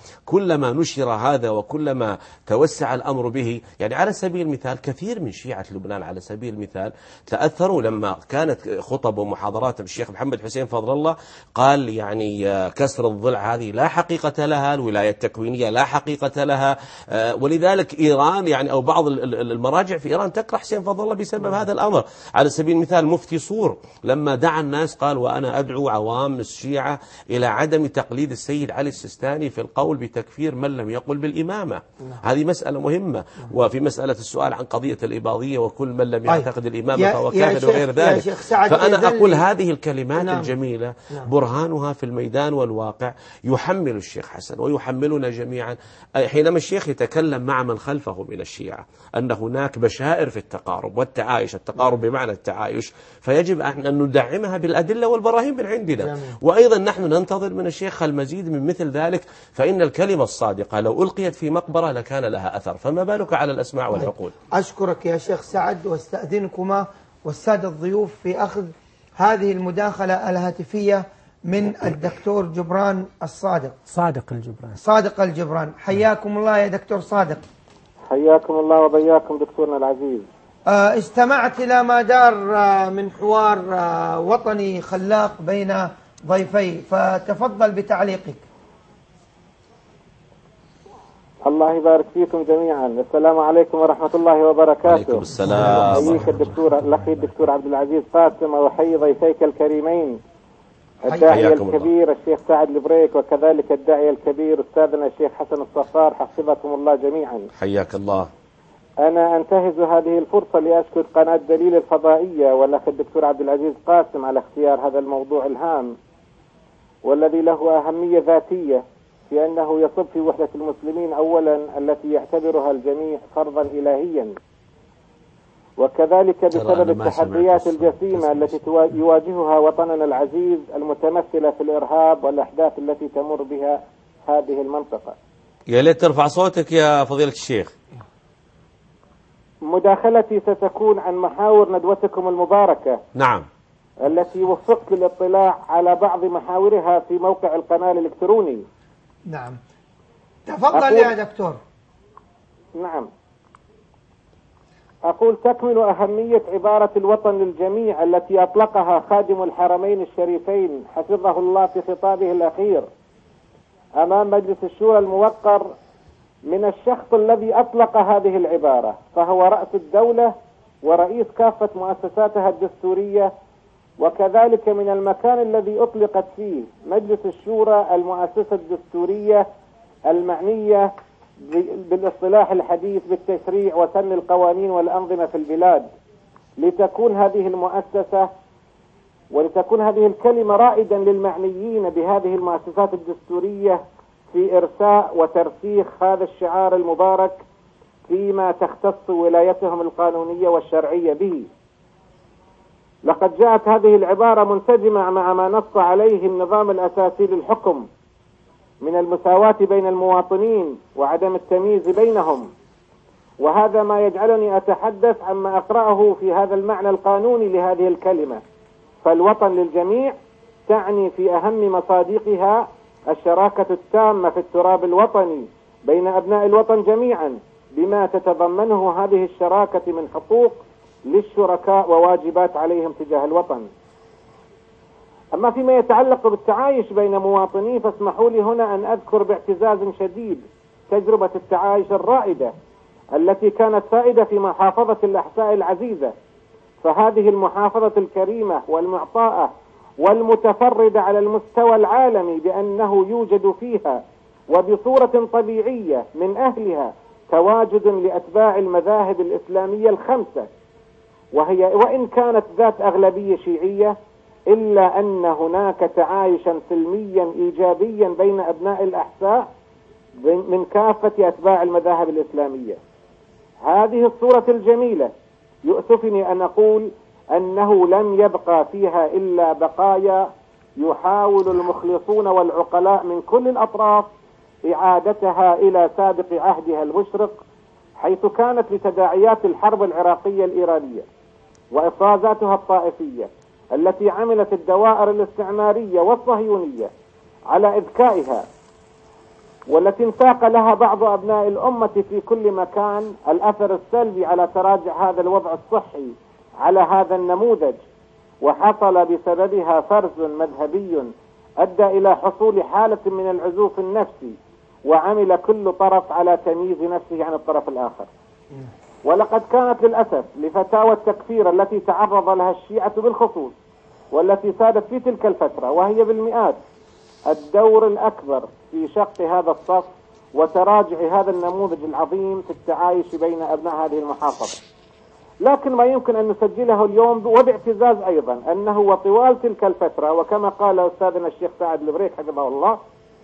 كلما نشر هذا وكلما توسع الأمر به. يعني على سبيل المثال كثير من شيعة لبنان على سبيل المثال تأثروا لما كانت خطب ومحاضرات الشيخ محمد حسين فضل الله قال يعني كسر الضلع هذه لا حقيقة لها، الولاية التكوينية لا حقيقة لها، ولذلك إيران يعني أو بعض المراجع في إيران تكره حسين فضل الله بسبب هذا الأمر. على سبيل المثال مفتي صور لما دعا الناس قال وأنا أدعو عوام الشيعة إلى عدم تقليد السيد علي السيستاني في القول بتكفير من لم يقل بالإمامة. هذه مسألة مهمة. وفي مسألة السؤال عن قضية الإباضية وكل من لم يعتقد الإمامة فهو كافر وغير ذلك. فأنا أقول هذه الكلمات نعم. الجميلة نعم. برهانها في الميدان والواقع يحمل الشيخ حسن ويحملنا جميعا حينما الشيخ يتكلم مع من خلفه من الشيعة أن هناك بشائر في التقارب والتعايش، التقارب بمعنى التعايش، فيجب أن ندعمها بالأدلة والبراهين من عندنا جميل. وأيضا نحن ننتظر من الشيخ المزيد من مثل ذلك، فإن الكلمة الصادقة لو ألقيت في مقبرة لكان لها أثر، فما بالك على الأسماع والعقول. أشكرك يا شيخ سعد، واستأذنكما والسادة الضيوف في أخذ هذه المداخلة الهاتفية من الدكتور جبران الصادق. صادق الجبران. صادق الجبران، حياكم الله يا دكتور صادق. حياكم الله وبياكم دكتورنا العزيز. استمعت إلى ما دار من حوار وطني خلاق بين ضيفي، فتفضل بتعليقك. الله يبارك فيكم جميعا. السلام عليكم ورحمة الله وبركاته. وعليكم السلام. أحييك الدكتور الأخي الدكتور عبد العزيز قاسم، وأحيي ضيفيك الكريمين الداعية الكبير الشيخ سعد البريك، وكذلك الداعية الكبير أستاذنا الشيخ حسن الصفار، حفظكم الله جميعا. حياك الله. أنا أنتهز هذه الفرصة لأشكر قناة دليل الفضائية والأخ الدكتور عبد العزيز قاسم على اختيار هذا الموضوع الهام والذي له أهمية ذاتية، في أنه يصب في وحدة المسلمين أولا التي يعتبرها الجميع فرضا إلهيا، وكذلك بسبب التحديات الجسيمة التي يواجهها وطننا العزيز المتمثلة في الإرهاب والأحداث التي تمر بها هذه المنطقة. يا ليت ترفع صوتك يا فضيلة الشيخ. مداخلتي ستكون عن محاور ندوتكم المباركة. نعم. التي وفقت للاطلاع على بعض محاورها في موقع القناة الإلكتروني. نعم. تفضل يا دكتور. نعم. أقول تكمن أهمية عبارة الوطن للجميع التي أطلقها خادم الحرمين الشريفين حفظه الله في خطابه الأخير أمام مجلس الشورى الموقر من الشخص الذي أطلق هذه العبارة، فهو رأس الدولة ورئيس كافة مؤسساتها الدستورية، وكذلك من المكان الذي أطلقت فيه مجلس الشورى المؤسسة الدستورية المعنية بالاصطلاح الحديث بالتشريع وسن القوانين والأنظمة في البلاد، لتكون هذه المؤسسة ولتكون هذه الكلمة رائدا للمعنيين بهذه المؤسسات الدستورية في إرساء وترسيخ هذا الشعار المبارك فيما تختص ولايتهم القانونية والشرعية به. لقد جاءت هذه العبارة منسجمة مع ما نص عليه النظام الأساسي للحكم من المساواة بين المواطنين وعدم التمييز بينهم، وهذا ما يجعلني أتحدث عما أقرأه في هذا المعنى القانوني لهذه الكلمة. فالوطن للجميع تعني في أهم مصادقها الشراكة التامة في التراب الوطني بين أبناء الوطن جميعا، بما تتضمنه هذه الشراكة من حقوق للشركاء وواجبات عليهم تجاه الوطن. أما فيما يتعلق بالتعايش بين مواطنين، فاسمحوا لي هنا أن أذكر باعتزاز شديد تجربة التعايش الرائدة التي كانت سائدة في محافظة الأحساء العزيزة. فهذه المحافظة الكريمة والمعطاءة والمتفردة على المستوى العالمي بأنه يوجد فيها وبصورة طبيعية من أهلها تواجد لأتباع المذاهب الإسلامية الخمسة، وهي وإن كانت ذات أغلبية شيعية إلا أن هناك تعايشا سلميا إيجابيا بين أبناء الأحساء من كافة أتباع المذاهب الإسلامية. هذه الصورة الجميلة يؤسفني أن أقول أنه لم يبقى فيها إلا بقايا يحاول المخلصون والعقلاء من كل الأطراف إعادتها إلى سابق عهدها المشرق، حيث كانت لتداعيات الحرب العراقية الإيرانية وإفرازاتها الطائفية التي عملت الدوائر الاستعمارية والصهيونية على إذكائها والتي انساق لها بعض أبناء الأمة في كل مكان الأثر السلبي على تراجع هذا الوضع الصحي على هذا النموذج، وحصل بسببها فرز مذهبي أدى إلى حصول حالة من العزوف النفسي، وعمل كل طرف على تمييز نفسه عن الطرف الآخر. ولقد كانت للأسف لفتاوى التكفير التي تعرض لها الشيعة بالخصوص والتي سادت في تلك الفترة وهي بالمئات الدور الأكبر في شق هذا الصف وتراجع هذا النموذج العظيم في التعايش بين أبناء هذه المحافظة. لكن ما يمكن أن نسجله اليوم وباعتزاز أيضا أنه وطوال تلك الفترة، وكما قال أستاذنا الشيخ سعد البريك حفظه الله،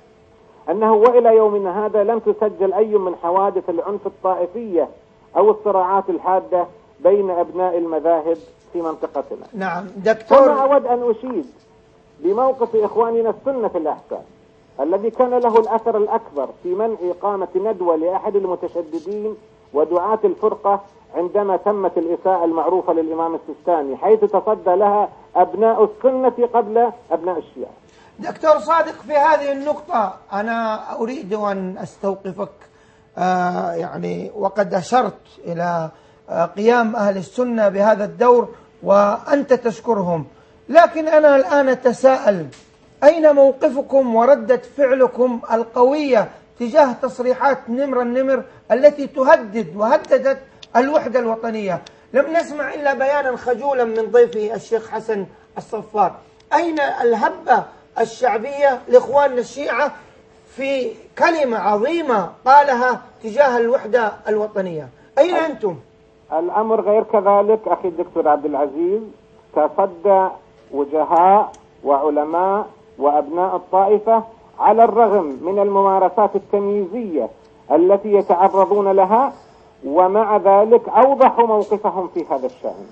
أنه وإلى يومنا هذا لم تسجل أي من حوادث العنف الطائفية أو الصراعات الحادة بين أبناء المذاهب في منطقتنا. نعم دكتور. كما أود أن أشيد بموقف إخواننا السنة في الأحكام الذي كان له الأثر الأكبر في منع إقامة ندوة لأحد المتشددين ودعاة الفرقة عندما تمت الإساءة المعروفة للإمام السيستاني، حيث تصدى لها أبناء السنة قبل أبناء الشيعة. دكتور صادق، في هذه النقطة أنا أريد أن أستوقفك. آه يعني وقد أشرت إلى آه قيام أهل السنة بهذا الدور وأنت تشكرهم، لكن أنا الآن أتساءل أين موقفكم وردة فعلكم القوية تجاه تصريحات نمر النمر التي تهدد وهددت الوحدة الوطنية؟ لم نسمع إلا بيانا خجولا من ضيفي الشيخ حسن الصفار. أين الهبة الشعبية لإخواننا الشيعة في كلمة عظيمة قالها تجاه الوحدة الوطنية؟ أين أنتم؟ الأمر غير كذلك أخي الدكتور عبد العزيز. تصدى وجهاء وعلماء وأبناء الطائفة على الرغم من الممارسات التمييزية التي يتعرضون لها، ومع ذلك أوضحوا موقفهم في هذا الشأن.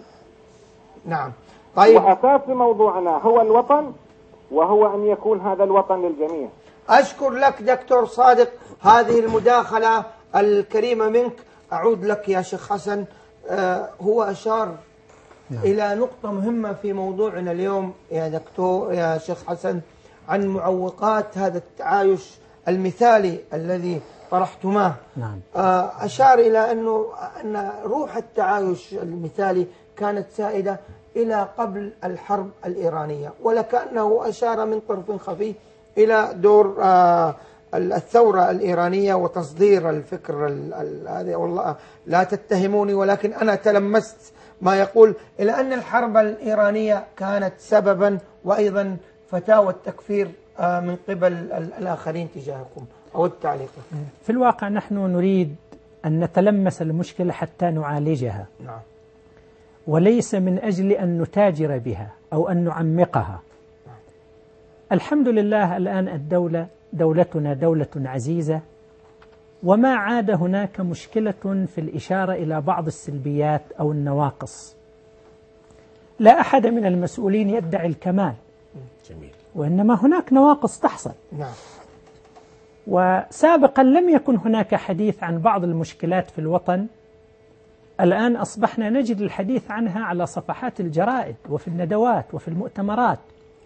نعم طيب. وأساس موضوعنا هو الوطن، وهو أن يكون هذا الوطن للجميع. أشكر لك دكتور صادق هذه المداخلة الكريمة منك. أعود لك يا شيخ حسن. آه هو أشار نعم. إلى نقطة مهمة في موضوعنا اليوم يا دكتور يا شيخ حسن، عن معوقات هذا التعايش المثالي الذي طرحتماه. نعم. آه أشار إلى أنه أن روح التعايش المثالي كانت سائدة إلى قبل الحرب الإيرانية، ولكأنه أشار من طرف خفي إلى دور آه الثورة الإيرانية وتصدير الفكر هذا. والله لا تتهموني، ولكن أنا تلمست ما يقول إلى أن الحرب الإيرانية كانت سببا وأيضا فتاوى التكفير من قبل الآخرين تجاهكم. أود تعليقك. في الواقع نحن نريد أن نتلمس المشكلة حتى نعالجها. نعم. وليس من أجل أن نتاجر بها أو أن نعمقها. نعم. الحمد لله الآن الدولة دولتنا دولة عزيزة، وما عاد هناك مشكلة في الإشارة إلى بعض السلبيات أو النواقص. لا أحد من المسؤولين يدعي الكمال. جميل. وإنما هناك نواقص تحصل. نعم. وسابقا لم يكن هناك حديث عن بعض المشكلات في الوطن، الآن أصبحنا نجد الحديث عنها على صفحات الجرائد وفي الندوات وفي المؤتمرات،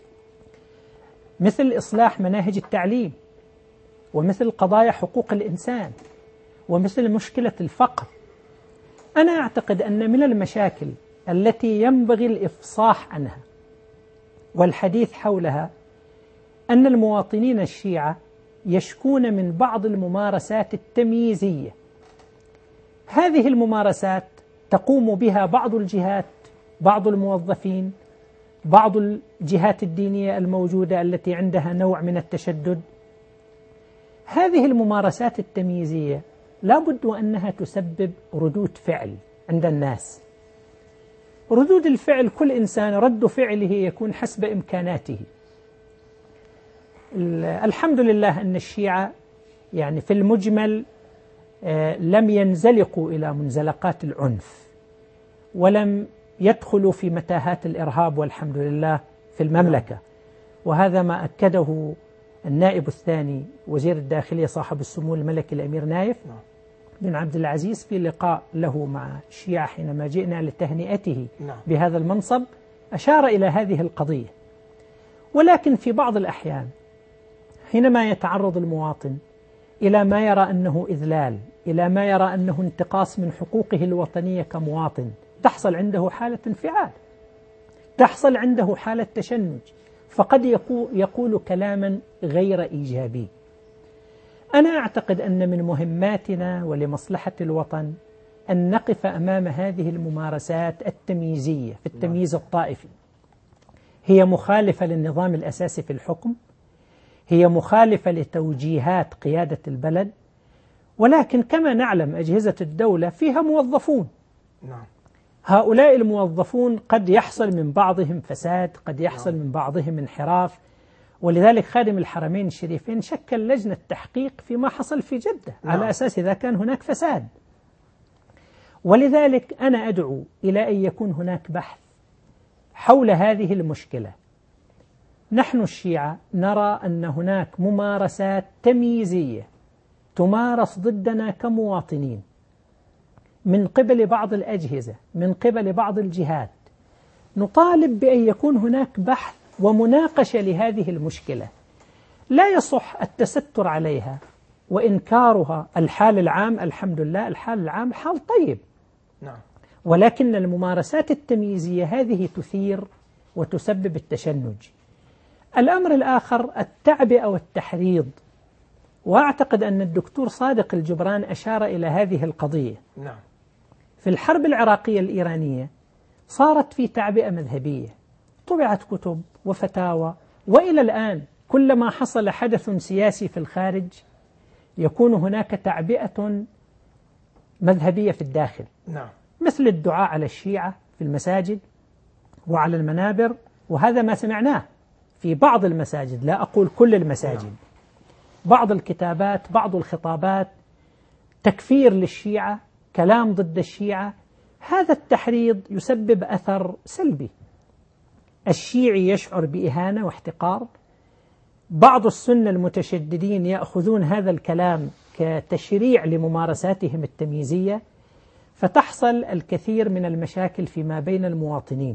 مثل إصلاح مناهج التعليم، ومثل قضايا حقوق الإنسان، ومثل مشكلة الفقر. أنا أعتقد أن من المشاكل التي ينبغي الإفصاح عنها والحديث حولها أن المواطنين الشيعة يشكون من بعض الممارسات التمييزية. هذه الممارسات تقوم بها بعض الجهات، بعض الموظفين، بعض الجهات الدينية الموجودة التي عندها نوع من التشدد. هذه الممارسات التمييزية لا بد أنها تسبب ردود فعل عند الناس. ردود الفعل كل إنسان رد فعله يكون حسب إمكاناته. الحمد لله أن الشيعة يعني في المجمل لم ينزلقوا إلى منزلقات العنف، ولم يدخلوا في متاهات الإرهاب والحمد لله في المملكة. وهذا ما أكده النائب الثاني وزير الداخلية صاحب السمو الملكي الأمير نايف بن عبد العزيز في لقاء له مع الشيعة حينما جئنا لتهنئته بهذا المنصب، أشار إلى هذه القضية. ولكن في بعض الأحيان حينما يتعرض المواطن إلى ما يرى أنه إذلال، إلى ما يرى أنه انتقاص من حقوقه الوطنية كمواطن، تحصل عنده حالة انفعال، تحصل عنده حالة تشنج، فقد يقول كلاما غير إيجابي. أنا أعتقد أن من مهماتنا ولمصلحة الوطن أن نقف أمام هذه الممارسات التمييزية في التمييز الطائفي. هي مخالفة للنظام الأساسي في الحكم، هي مخالفة لتوجيهات قيادة البلد، ولكن كما نعلم أجهزة الدولة فيها موظفون. نعم. هؤلاء الموظفون قد يحصل من بعضهم فساد، قد يحصل من بعضهم انحراف، ولذلك خادم الحرمين الشريفين شكل لجنة تحقيق فيما حصل في جدة على أساس إذا كان هناك فساد. ولذلك أنا أدعو إلى أن يكون هناك بحث حول هذه المشكلة. نحن الشيعة نرى أن هناك ممارسات تمييزية تمارس ضدنا كمواطنين من قبل بعض الأجهزة، من قبل بعض الجهات. نطالب بأن يكون هناك بحث ومناقشة لهذه المشكلة. لا يصح التستر عليها وإنكارها. الحال العام الحمد لله، الحال العام حال طيب. نعم. ولكن الممارسات التمييزية هذه تثير وتسبب التشنج. الأمر الآخر التعبئة والتحريض، وأعتقد أن الدكتور صادق الجبران أشار إلى هذه القضية. نعم. في الحرب العراقية الإيرانية صارت في تعبئة مذهبية، طبعت كتب وفتاوى، وإلى الآن كلما حصل حدث سياسي في الخارج يكون هناك تعبئة مذهبية في الداخل. نعم. مثل الدعاء على الشيعة في المساجد وعلى المنابر، وهذا ما سمعناه في بعض المساجد، لا أقول كل المساجد. نعم. بعض الكتابات، بعض الخطابات، تكفير للشيعة، كلام ضد الشيعة. هذا التحريض يسبب أثر سلبي. الشيعي يشعر بإهانة واحتقار. بعض السنة المتشددين يأخذون هذا الكلام كتشريع لممارساتهم التمييزية، فتحصل الكثير من المشاكل فيما بين المواطنين.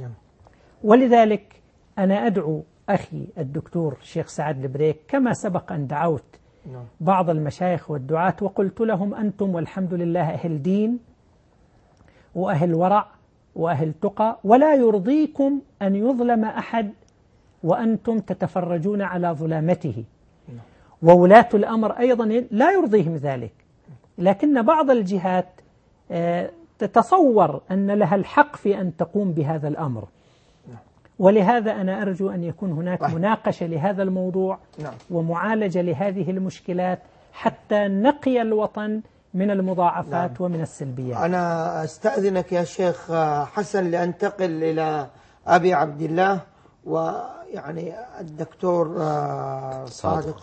ولذلك أنا أدعو أخي الدكتور الشيخ سعد البريك كما سبق أن دعوت بعض المشايخ والدعاة وقلت لهم أنتم والحمد لله أهل دين وأهل ورع وأهل تقى، ولا يرضيكم أن يظلم أحد وأنتم تتفرجون على ظلامته. وولاة الأمر أيضا لا يرضيهم ذلك، لكن بعض الجهات تتصور أن لها الحق في أن تقوم بهذا الأمر. ولهذا أنا أرجو أن يكون هناك مناقشة لهذا الموضوع ومعالجة لهذه المشكلات حتى نقي الوطن من المضاعفات. نعم. ومن السلبيات. أنا أستأذنك يا شيخ حسن لأنتقل إلى أبي عبد الله، ويعني الدكتور صادق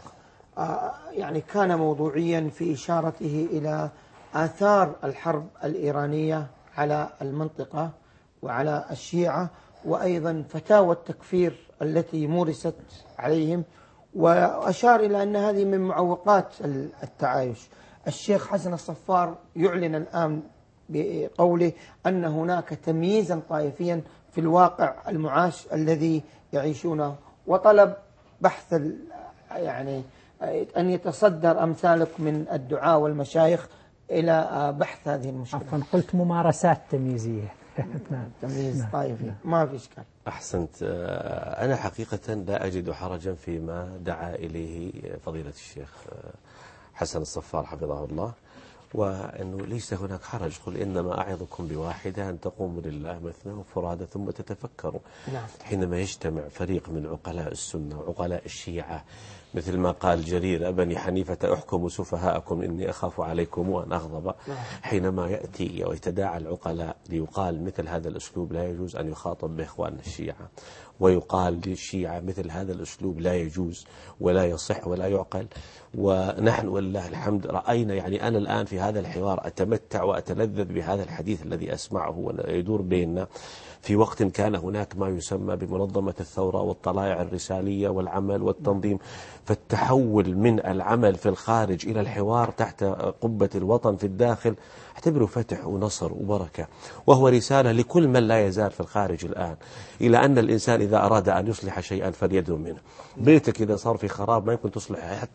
يعني كان موضوعيا في إشارته إلى آثار الحرب الإيرانية على المنطقة وعلى الشيعة، وأيضا فتاوى التكفير التي مورست عليهم، وأشار إلى أن هذه من معوقات التعايش. الشيخ حسن الصفار يعلن الآن بقوله أن هناك تمييزا طائفيا في الواقع المعاش الذي يعيشونه، وطلب بحث يعني أن يتصدر أمثالك من الدعاء والمشايخ إلى بحث هذه المشكلة. عفوا، قلت ممارسات تمييزية. تمييز طائفي، ما في إشكال. أحسنت. أنا حقيقة لا أجد حرجا فيما دعا إليه فضيلة الشيخ حسن الصفار حفظه الله، وأنه ليس هناك حرج. قل إنما أعظكم بواحدة أن تقوموا لله مثنى وفرادى ثم تتفكروا. نعم. حينما يجتمع فريق من عقلاء السنة وعقلاء الشيعة، مثل ما قال جرير أبني حنيفة أحكم سفهاءكم إني أخاف عليكم وأن أغضب. نعم. حينما يأتي ويتداعى العقلاء ليقال مثل هذا الأسلوب لا يجوز أن يخاطب بإخواننا الشيعة، ويقال للشيعة مثل هذا الأسلوب لا يجوز ولا يصح ولا يعقل. ونحن ولله الحمد رأينا، يعني أنا الآن في هذا الحوار أتمتع وأتلذذ بهذا الحديث الذي أسمعه ويدور بيننا في وقت كان هناك ما يسمى بمنظمة الثورة والطلائع الرسالية والعمل والتنظيم. فالتحول من العمل في الخارج إلى الحوار تحت قبة الوطن في الداخل اعتبره فتح ونصر وبركة، وهو رسالة لكل من لا يزال في الخارج الآن إلى أن الإنسان إذا أراد أن يصلح شيئا فليدعو منه. بيتك إذا صار في خراب ما يمكن تصلح حتى تدخل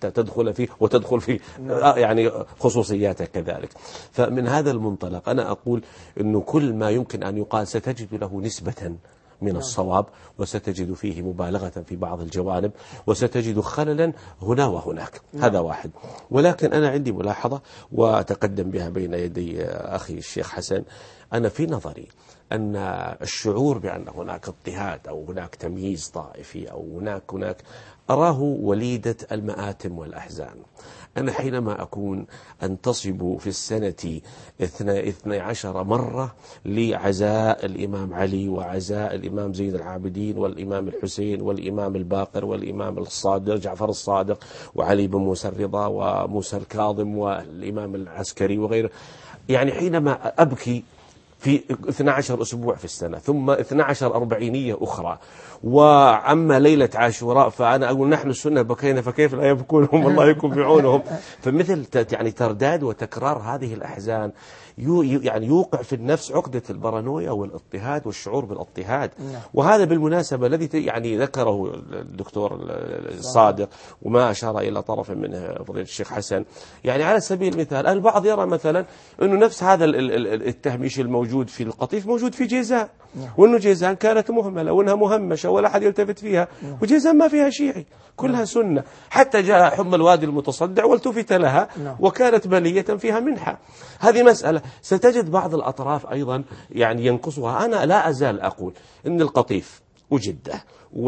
تتدخل فيه وتدخل في يعني خصوصياته كذلك. فمن هذا المنطلق أنا أقول أنه كل ما يمكن أن يقال ستجد له نسبة من الصواب، وستجد فيه مبالغة في بعض الجوانب، وستجد خللا هنا وهناك. هذا واحد. ولكن أنا عندي ملاحظة وأتقدم بها بين يدي أخي الشيخ حسن. أنا في نظري أن الشعور بأن هناك اضطهاد أو هناك تمييز طائفي أو هناك هناك أراه وليدة المآتم والأحزان. أنا حينما أكون أنتصب في السنة اثني عشر مرة لعزاء الإمام علي وعزاء الإمام زين العابدين والإمام الحسين والإمام الباقر والإمام الصادق جعفر الصادق وعلي بن موسى الرضا وموسى الكاظم والإمام العسكري وغيره، يعني حينما أبكي في اثني عشر أسبوع في السنة ثم اثني عشر أربعينية أخرى وعما ليلة عاشوراء، فأنا أقول نحن السنة بكينا فكيف لا يبكونهم الله يكون بعونهم. فمثل يعني ترداد وتكرار هذه الأحزان يعني يوقع في النفس عقدة البارانويا والاضطهاد والشعور بالاضطهاد. وهذا بالمناسبة الذي يعني ذكره الدكتور الصادق وما أشار إلى طرف منه فضيلة الشيخ حسن، يعني على سبيل المثال البعض يرى مثلا أنه نفس هذا التهميش الموجود في القطيف موجود في جيزان، وأنه جيزان كانت مهملة وأنها مهمشة ولا أحد يلتفت فيها، وجيزان ما فيها شيعي كلها سنة، حتى جاء حمى الوادي المتصدع والتفت لها وكانت بلية فيها منحة. هذه مسألة ستجد بعض الأطراف أيضا يعني ينقصها. أنا لا أزال أقول إن القطيف وجدة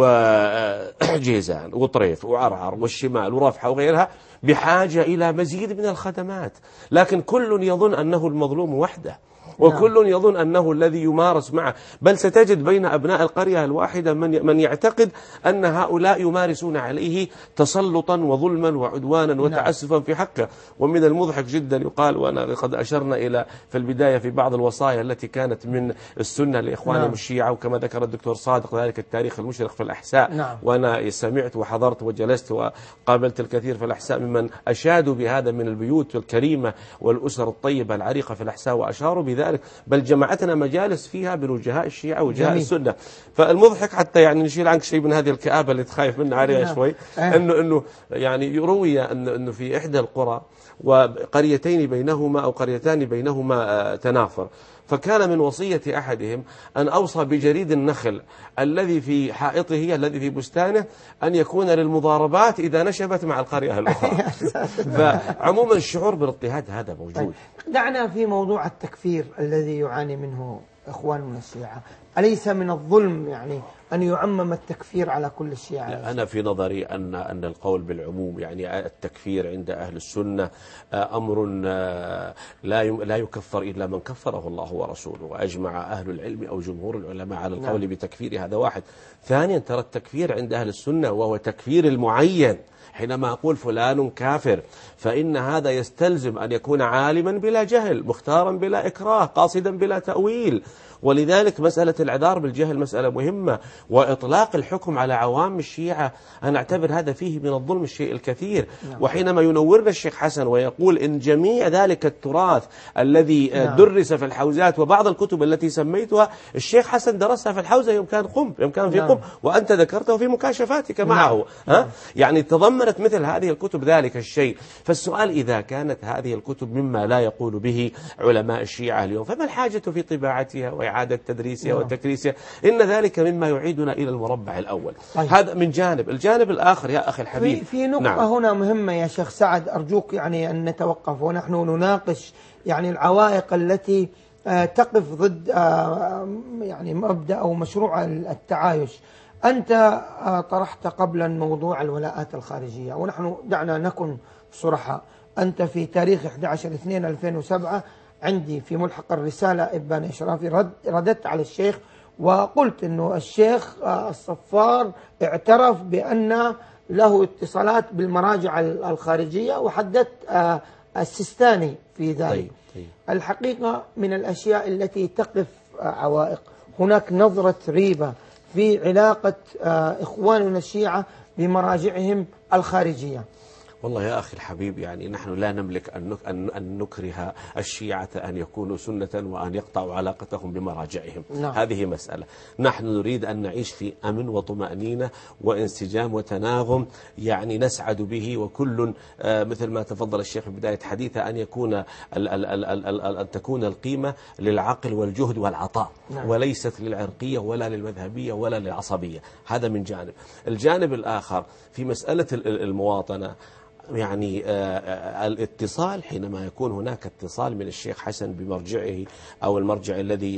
وجيزان وطريف وعرعر والشمال ورفحة وغيرها بحاجة إلى مزيد من الخدمات، لكن كل يظن أنه المظلوم وحده وكل يظن أنه الذي يمارس معه، بل ستجد بين أبناء القرية الواحدة من من يعتقد أن هؤلاء يمارسون عليه تسلطا وظلما وعدوانا وتعسفا في حقه. ومن المضحك جدا يقال، وأنا قد أشرنا إلى في البداية في بعض الوصايا التي كانت من السنة لإخوانهم الشيعة، وكما ذكر الدكتور صادق ذلك التاريخ المشرق في الأحساء. نعم. وأنا سمعت وحضرت وجلست وقابلت الكثير في الأحساء ممن أشادوا بهذا من البيوت الكريمة والأسر الطيبة العريقة في الأحساء وأشاروا بذلك، بل جمعتنا مجالس فيها من وجهاء الشيعة وجهاء السنة. فالمضحك حتى يعني نشيل عنك شيء من هذه الكآبة اللي تخايف منها عليها شوي، انه انه يعني روي انه انه في احدى القرى وقريتين بينهما او قريتان بينهما تنافر، فكان من وصية أحدهم أن أوصى بجريد النخل الذي في حائطه الذي في بستانه أن يكون للمضاربات إذا نشبت مع القرية الأخرى. فعموما الشعور بالاضطهاد هذا موجود. دعنا في موضوع التكفير الذي يعاني منه إخواننا الشيعة. أليس من الظلم يعني أن يعمم التكفير على كل الشيعة؟ أنا في نظري أن أن القول بالعموم يعني التكفير عند أهل السنة أمر لا لا يكفر إلا من كفره الله ورسوله، وأجمع أهل العلم أو جمهور العلماء على القول نعم. بتكفير. هذا واحد. ثانيا ترى التكفير عند أهل السنة وهو تكفير المعين. حينما أقول فلان كافر فإن هذا يستلزم أن يكون عالما بلا جهل، مختارا بلا إكراه، قاصدا بلا تأويل. ولذلك مسألة الإعذار بالجهل مسألة مهمة، وإطلاق الحكم على عوام الشيعة أنا أعتبر هذا فيه من الظلم الشيء الكثير. وحينما ينورنا الشيخ حسن ويقول إن جميع ذلك التراث الذي درس في الحوزات وبعض الكتب التي سميتها الشيخ حسن درسها في الحوزة يوم كان قم يوم كان في قم، وأنت ذكرته في مكاشفاتك معه. ها؟ يعني تضمنت مثل هذه الكتب ذلك الشيء. فالسؤال إذا كانت هذه الكتب مما لا يقول به علماء الشيعة اليوم، فما الحاجة في طباعتها وإعادة تدريسها وتكريسها؟ إن ذلك مما يعيدنا إلى المربع الأول. طيب. هذا من جانب. الجانب الآخر يا أخي الحبيب، في, في نقطة نعم. هنا مهمة يا شيخ سعد، أرجوك يعني أن نتوقف ونحن نناقش يعني العوائق التي آه تقف ضد آه يعني مبدأ أو مشروع التعايش. أنت آه طرحت قبلا موضوع الولاءات الخارجية، ونحن دعنا نكن صرحاء. أنت في تاريخ أحد عشر اثنين ألفين وسبعة عندي في ملحق الرسالة إبان إشرافي رد رددت على الشيخ وقلت أنه الشيخ الصفار اعترف بأن له اتصالات بالمراجع الخارجية، وحددت السيستاني في ذلك. طيب. طيب. الحقيقة من الأشياء التي تقف عوائق، هناك نظرة ريبة في علاقة إخواننا الشيعة بمراجعهم الخارجية. والله يا أخي الحبيب، يعني نحن لا نملك أن نكره الشيعة أن يكونوا سنة وأن يقطعوا علاقتهم بمراجعهم. نعم. هذه مسألة. نحن نريد أن نعيش في أمن وطمأنينة وانسجام وتناغم يعني نسعد به، وكل مثل ما تفضل الشيخ في بداية حديثه أن يكون ال ال ال ال ال أن تكون القيمة للعقل والجهد والعطاء. نعم. وليست للعرقية ولا للمذهبية ولا للعصبية. هذا من جانب. الجانب الآخر في مسألة المواطنة، يعني الاتصال حينما يكون هناك اتصال من الشيخ حسن بمرجعه أو المرجع الذي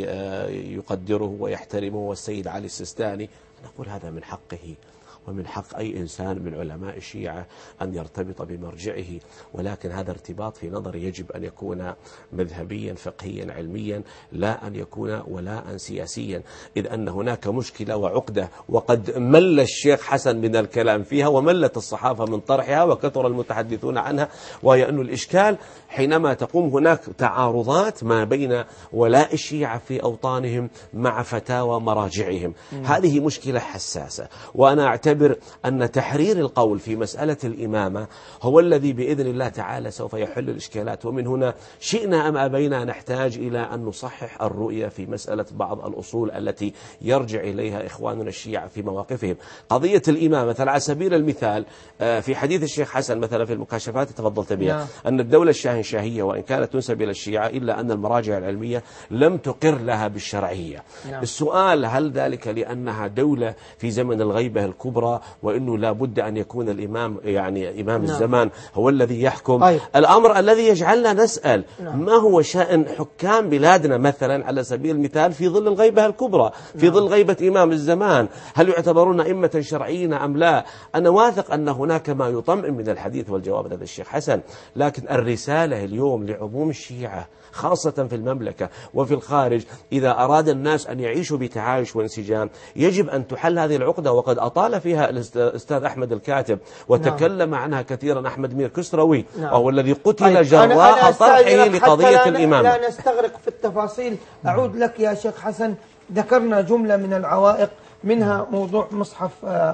يقدره ويحترمه والسيد علي السيستاني، نقول هذا من حقه ومن حق أي إنسان من علماء الشيعة أن يرتبط بمرجعه، ولكن هذا ارتباط في نظري يجب أن يكون مذهبيا فقهيا علميا، لا أن يكون ولاء سياسيا، إذ أن هناك مشكلة وعقدة وقد مل الشيخ حسن من الكلام فيها وملت الصحافة من طرحها وكثر المتحدثون عنها، وهي أن الإشكال حينما تقوم هناك تعارضات ما بين ولاء الشيعة في أوطانهم مع فتاوى مراجعهم. م. هذه مشكلة حساسة، وأنا أعتبر أن تحرير القول في مسألة الإمامة هو الذي بإذن الله تعالى سوف يحل الإشكالات. ومن هنا شئنا أم أبينا نحتاج إلى أن نصحح الرؤية في مسألة بعض الأصول التي يرجع إليها إخواننا الشيعة في مواقفهم. قضية الإمامة مثلا على سبيل المثال في حديث الشيخ حسن مثلا في المكاشفات تفضلت بها أن الدولة الشاهنشاهية وإن كانت تنسب إلى الشيعة إلا أن المراجع العلمية لم تقر لها بالشرعية. السؤال هل ذلك لأنها دولة في زمن الغيبة الكبرى وإنه لا بد أن يكون الإمام يعني إمام نعم. الزمان هو الذي يحكم؟ أيوة. الأمر الذي يجعلنا نسأل نعم. ما هو شأن حكام بلادنا مثلا على سبيل المثال في ظل الغيبة الكبرى، في نعم. ظل غيبة إمام الزمان، هل يعتبرون أئمة شرعيين أم لا؟ أنا واثق أن هناك ما يطمئن من الحديث والجواب لدى الشيخ حسن، لكن الرسالة اليوم لعموم الشيعة خاصة في المملكة وفي الخارج، إذا أراد الناس أن يعيشوا بتعايش وانسجام يجب أن تحل هذه العقدة، وقد أطال فيها الأستاذ أحمد الكاتب وتكلم نعم. عنها كثيرا أحمد مير كسروي نعم. وهو الذي قتل جراء طرحه لقضية الإمام. لا نستغرق في التفاصيل. أعود لك يا شيخ حسن، ذكرنا جملة من العوائق منها موضوع مصحف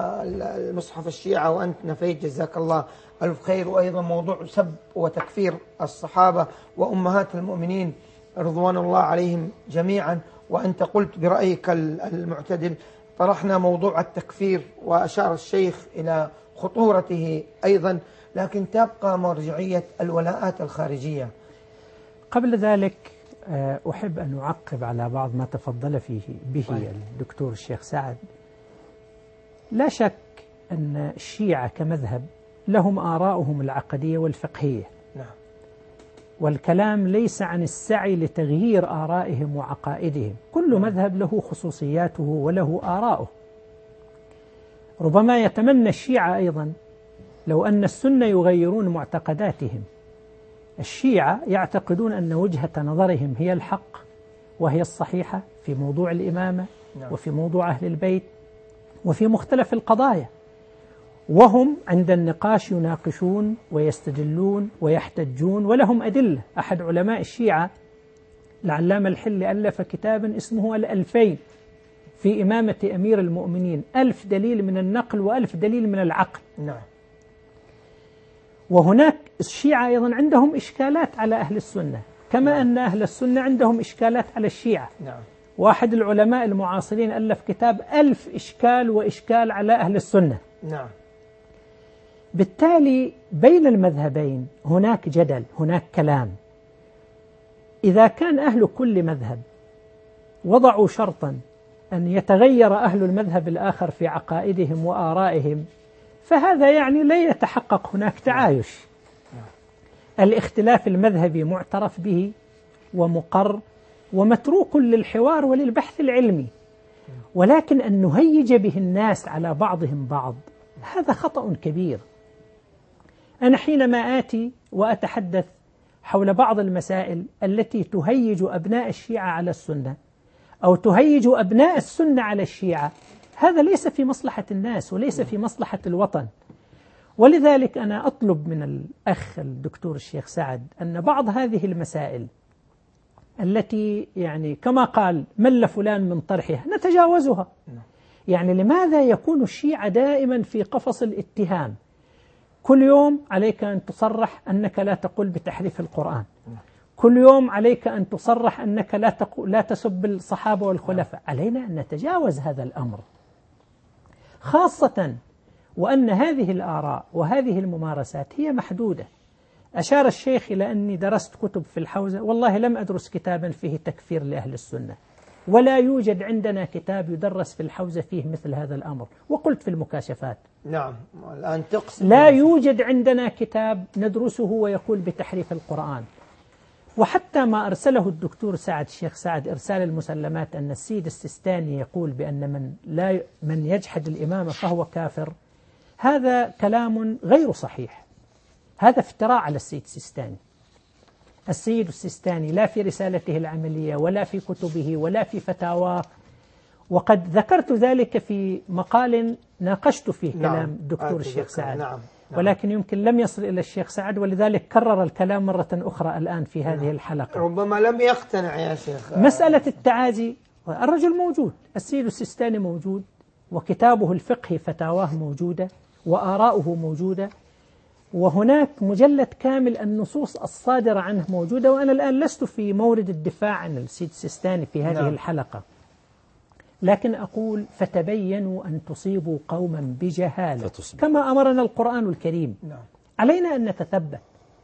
المصحف الشيعة وأنت نفيت جزاك الله ألف خير، وأيضا موضوع سب وتكفير الصحابة وأمهات المؤمنين رضوان الله عليهم جميعا، وأنت قلت برأيك المعتدل. طرحنا موضوع التكفير وأشار الشيخ إلى خطورته أيضا، لكن تبقى مرجعية الولاءات الخارجية. قبل ذلك أحب أن أعقب على بعض ما تفضل فيه به طيب. الدكتور الشيخ سعد. لا شك أن الشيعة كمذهب لهم آراؤهم العقدية والفقهية نعم. والكلام ليس عن السعي لتغيير آرائهم وعقائدهم، كل مذهب له خصوصياته وله آراؤه. ربما يتمنى الشيعة أيضا لو أن السنة يغيرون معتقداتهم. الشيعة يعتقدون أن وجهة نظرهم هي الحق وهي الصحيحة في موضوع الإمامة نعم. وفي موضوع أهل البيت وفي مختلف القضايا، وهم عند النقاش يناقشون ويستدلون ويحتجون ولهم أدلة. أحد علماء الشيعة العلامة الحلي ألف كتابا اسمه الألفين في إمامة أمير المؤمنين، ألف دليل من النقل وألف دليل من العقل نعم. وهناك الشيعة أيضا عندهم إشكالات على أهل السنة كما نعم. أن أهل السنة عندهم إشكالات على الشيعة نعم. واحد العلماء المعاصرين ألف كتاب ألف إشكال وإشكال على أهل السنة نعم. بالتالي بين المذهبين هناك جدل، هناك كلام. إذا كان أهل كل مذهب وضعوا شرطا أن يتغير أهل المذهب الآخر في عقائدهم وآرائهم، فهذا يعني لا يتحقق هناك تعايش. الاختلاف المذهبي معترف به ومقر ومتروك للحوار وللبحث العلمي، ولكن أن نهيج به الناس على بعضهم بعض هذا خطأ كبير. أنا حينما آتي وأتحدث حول بعض المسائل التي تهيج أبناء الشيعة على السنة أو تهيج أبناء السنة على الشيعة، هذا ليس في مصلحة الناس وليس في مصلحة الوطن. ولذلك أنا أطلب من الأخ الدكتور الشيخ سعد أن بعض هذه المسائل التي يعني كما قال مل فلان من طرحها نتجاوزها. يعني لماذا يكون الشيعة دائما في قفص الاتهام؟ كل يوم عليك أن تصرح أنك لا تقول بتحريف القرآن، كل يوم عليك أن تصرح أنك لا تقول لا تسب الصحابة والخلفاء. علينا أن نتجاوز هذا الأمر، خاصة وأن هذه الآراء وهذه الممارسات هي محدودة. أشار الشيخ إلى أني درست كتب في الحوزة، والله لم أدرس كتابا فيه تكفير لأهل السنة، ولا يوجد عندنا كتاب يدرس في الحوزة فيه مثل هذا الأمر. وقلت في المكاشفات نعم الآن تقسم لا يوجد عندنا كتاب ندرسه ويقول بتحريف القرآن. وحتى ما أرسله الدكتور سعد الشيخ سعد إرسال المسلمات أن السيد السيستاني يقول بأن من لا من يجحد الإمامة فهو كافر، هذا كلام غير صحيح، هذا افتراء على السيد السيستاني. السيد السيستاني لا في رسالته العملية ولا في كتبه ولا في فتاواه، وقد ذكرت ذلك في مقال ناقشت فيه كلام نعم. الدكتور الشيخ سعد، نعم. نعم. ولكن يمكن لم يصل إلى الشيخ سعد، ولذلك كرر الكلام مرة أخرى الآن في هذه الحلقة. ربما لم يقتنع يا شيخ. مسألة التعازي، الرجل موجود، السيد السيستاني موجود، وكتابه الفقهي فتاواه موجودة، وآراؤه موجودة، وهناك مجلد كامل النصوص الصادرة عنه موجودة. وأنا الآن لست في مورد الدفاع عن السيد السيستاني في هذه نعم. الحلقة، لكن أقول فتبينوا أن تصيبوا قوما بجهالة كما أمرنا القرآن الكريم. نعم. علينا أن نتثبت.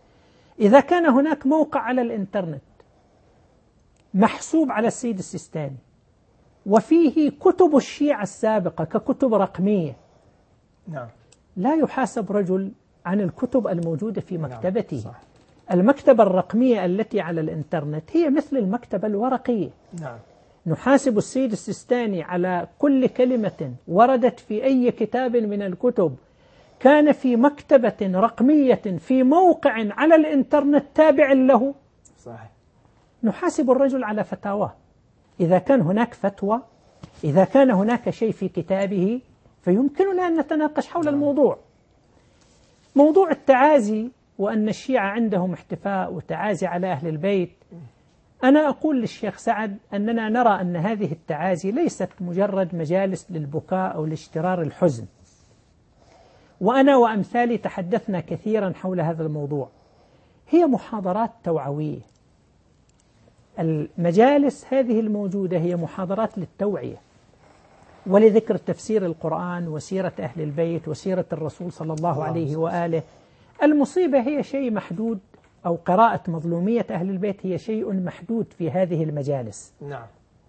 إذا كان هناك موقع على الإنترنت محسوب على السيد السيستاني وفيه كتب الشيعة السابقة ككتب رقمية، نعم. لا يحاسب رجل عن الكتب الموجودة في مكتبته. نعم. صح. المكتبة الرقمية التي على الإنترنت هي مثل المكتبة الورقية. نعم. نحاسب السيد السيستاني على كل كلمة وردت في أي كتاب من الكتب كان في مكتبة رقمية في موقع على الإنترنت تابع له. صحيح. نحاسب الرجل على فتاواه. إذا كان هناك فتوى، إذا كان هناك شيء في كتابه، فيمكننا أن نتناقش حول الموضوع. موضوع التعازي وأن الشيعة عندهم احتفاء وتعازي على أهل البيت، أنا أقول للشيخ سعد أننا نرى أن هذه التعازي ليست مجرد مجالس للبكاء أو لاشترار الحزن، وأنا وأمثالي تحدثنا كثيرا حول هذا الموضوع. هي محاضرات توعوية. المجالس هذه الموجودة هي محاضرات للتوعية ولذكر تفسير القرآن وسيرة أهل البيت وسيرة الرسول صلى الله عليه وآله. المصيبة هي شيء محدود، أو قراءة مظلومية أهل البيت هي شيء محدود في هذه المجالس. نعم.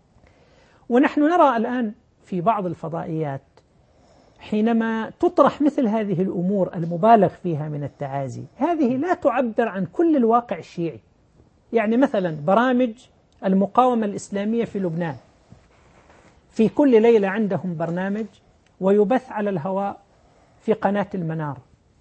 ونحن نرى الآن في بعض الفضائيات حينما تطرح مثل هذه الأمور المبالغ فيها من التعازي، هذه لا تعبر عن كل الواقع الشيعي. يعني مثلا برامج المقاومة الإسلامية في لبنان، في كل ليلة عندهم برنامج ويبث على الهواء في قناة المنار،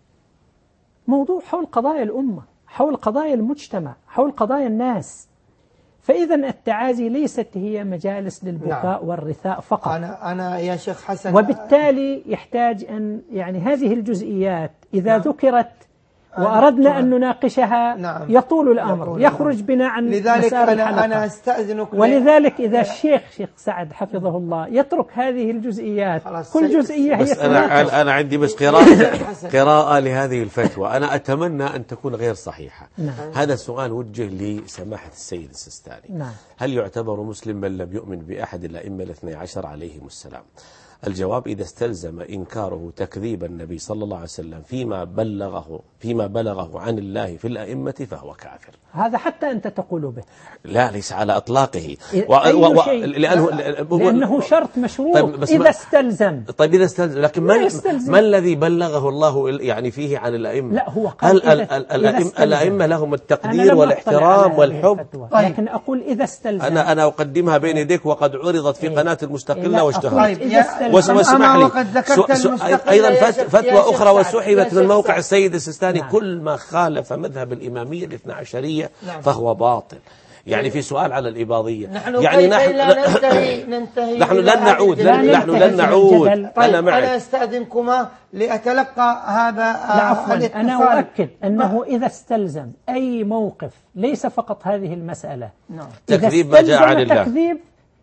موضوع حول قضايا الأمة، حول قضايا المجتمع، حول قضايا الناس. فإذا التعازي ليست هي مجالس للبكاء نعم. والرثاء فقط. أنا أنا يا شيخ حسن، وبالتالي يحتاج أن يعني هذه الجزئيات إذا نعم. ذكرت وأردنا أن نناقشها نعم. يطول الأمر، يطول يخرج بنا عن لذلك أنا, أنا أستأذنك. ولذلك إذا الشيخ شيخ سعد حفظه الله يترك هذه الجزئيات، كل جزئية هي بس أنا, أنا عندي بس قراءة قراءة لهذه الفتوى أنا أتمنى أن تكون غير صحيحة. نعم. هذا السؤال وجه لسماحة السيد السيستاني. نعم. هل يعتبر مسلم من لم يؤمن بأحد الأئمة الاثني عشر عليهم السلام؟ الجواب: إذا استلزم إنكاره تكذيب النبي صلى الله عليه وسلم فيما بلغه فيما بلغه عن الله في الأئمة فهو كافر. هذا حتى أنت تقول به. لا، ليس على إطلاقه. و... و... و... لأنه لأنه شرط مشروط. طيب إذا ما... استلزم. طيب إذا استلزم، لكن ما ما الذي بلغه الله يعني فيه عن الأئمة؟ لا، هو هل ال... ال... الأئمة لهم التقدير والاحترام والحب؟ طيب. لكن أقول إذا استلزم. أنا أنا أقدمها بين يديك وقد عرضت في قناة المستقلة واشتهرت. طيب. واسمح لي أيضا فتوى أخرى وسحبت من موقع السيد السيستاني. نعم. كل ما خالف مذهب الإمامية الاثنى عشرية نعم. فهو باطل. يعني في سؤال على الإباضية، نحن يعني نحن ننتهي ننتهي نحن لن نعود نحن لن نعود. أنا معك. أنا أستأذنكما لأتلقى هذا. لا عفوا، أنا أؤكد أنه إذا استلزم أي موقف، ليس فقط هذه المسألة، نعم. تكذيب ما جاء عن الله، تكذيب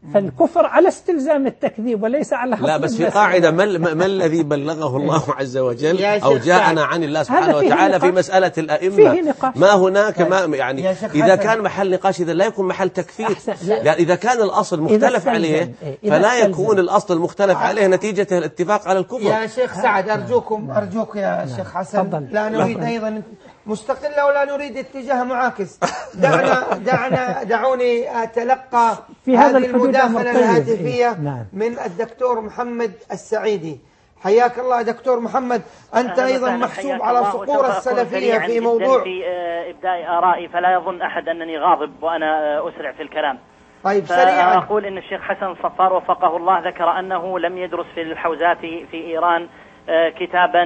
فالكفر على استلزام التكذيب وليس على حصر. لا بس في قاعدة، ما, ما الذي بلغه الله عز وجل أو جاءنا عن الله سبحانه وتعالى في مسألة الأئمة؟ ما هناك ما يعني إذا كان محل نقاش إذا لا يكون محل تكفير، يعني إذا كان الأصل مختلف عليه فلا يكون الأصل المختلف عليه نتيجة الاتفاق على الكفر. يا شيخ سعد أرجوكم أرجوك يا شيخ حسن، لا نريد أيضا مستقلة ولا نريد اتجاه معاكس. دعنا دعنا دعوني أتلقى في هذا هذه المداخلة الهاتفية نعم. من الدكتور محمد السعيدي. حياك الله دكتور محمد، أنت أيضا محسوب على صقور السلفية في موضوع في إبداء آرائي، فلا يظن أحد أنني غاضب وأنا أسرع في الكلام. طيب سريعا. أقول إن الشيخ حسن الصفار وفقه الله ذكر أنه لم يدرس في الحوزات في إيران كتابا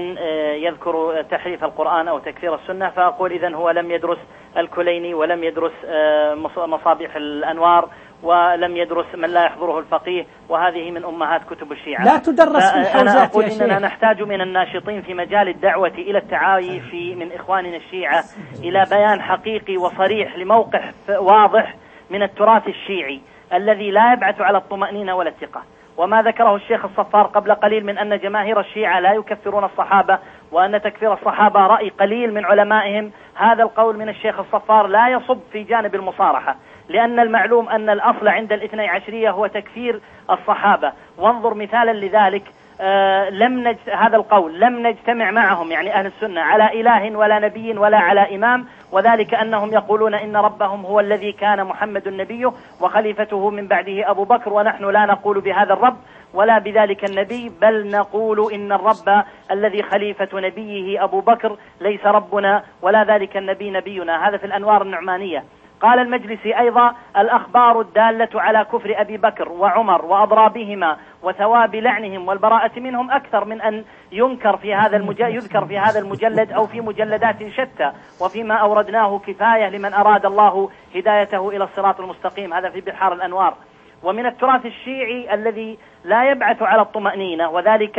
يذكر تحريف القرآن أو تكفير السنة، فأقول إذن هو لم يدرس الكليني ولم يدرس مصابيح الأنوار ولم يدرس من لا يحضره الفقيه، وهذه من أمهات كتب الشيعة لا تدرس في الحوزات. أنا أقول إننا نحتاج من الناشطين في مجال الدعوة إلى التعايش من إخواننا الشيعة إلى بيان حقيقي وصريح لموقف واضح من التراث الشيعي الذي لا يبعث على الطمأنينة ولا الثقة. وما ذكره الشيخ الصفار قبل قليل من أن جماهير الشيعة لا يكفرون الصحابة وأن تكفير الصحابة رأي قليل من علمائهم، هذا القول من الشيخ الصفار لا يصب في جانب المصارحة، لأن المعلوم أن الأصل عند الاثني عشرية هو تكفير الصحابة. وانظر مثالا لذلك، آه لم نج... هذا القول لم نجتمع معهم يعني أهل السنة على إله ولا نبي ولا على إمام، وذلك أنهم يقولون إن ربهم هو الذي كان محمد النبي وخليفته من بعده أبو بكر، ونحن لا نقول بهذا الرب ولا بذلك النبي، بل نقول إن الرب الذي خليفة نبيه أبو بكر ليس ربنا ولا ذلك النبي نبينا. هذا في الأنوار النعمانية. قال المجلسي أيضا: الأخبار الدالة على كفر أبي بكر وعمر وأضرابهما وثواب لعنهم والبراءة منهم أكثر من أن ينكر في هذا المجلد يذكر في هذا المجلد أو في مجلدات شتى، وفيما أوردناه كفاية لمن أراد الله هدايته إلى الصراط المستقيم. هذا في بحار الأنوار. ومن التراث الشيعي الذي لا يبعث على الطمأنينة، وذلك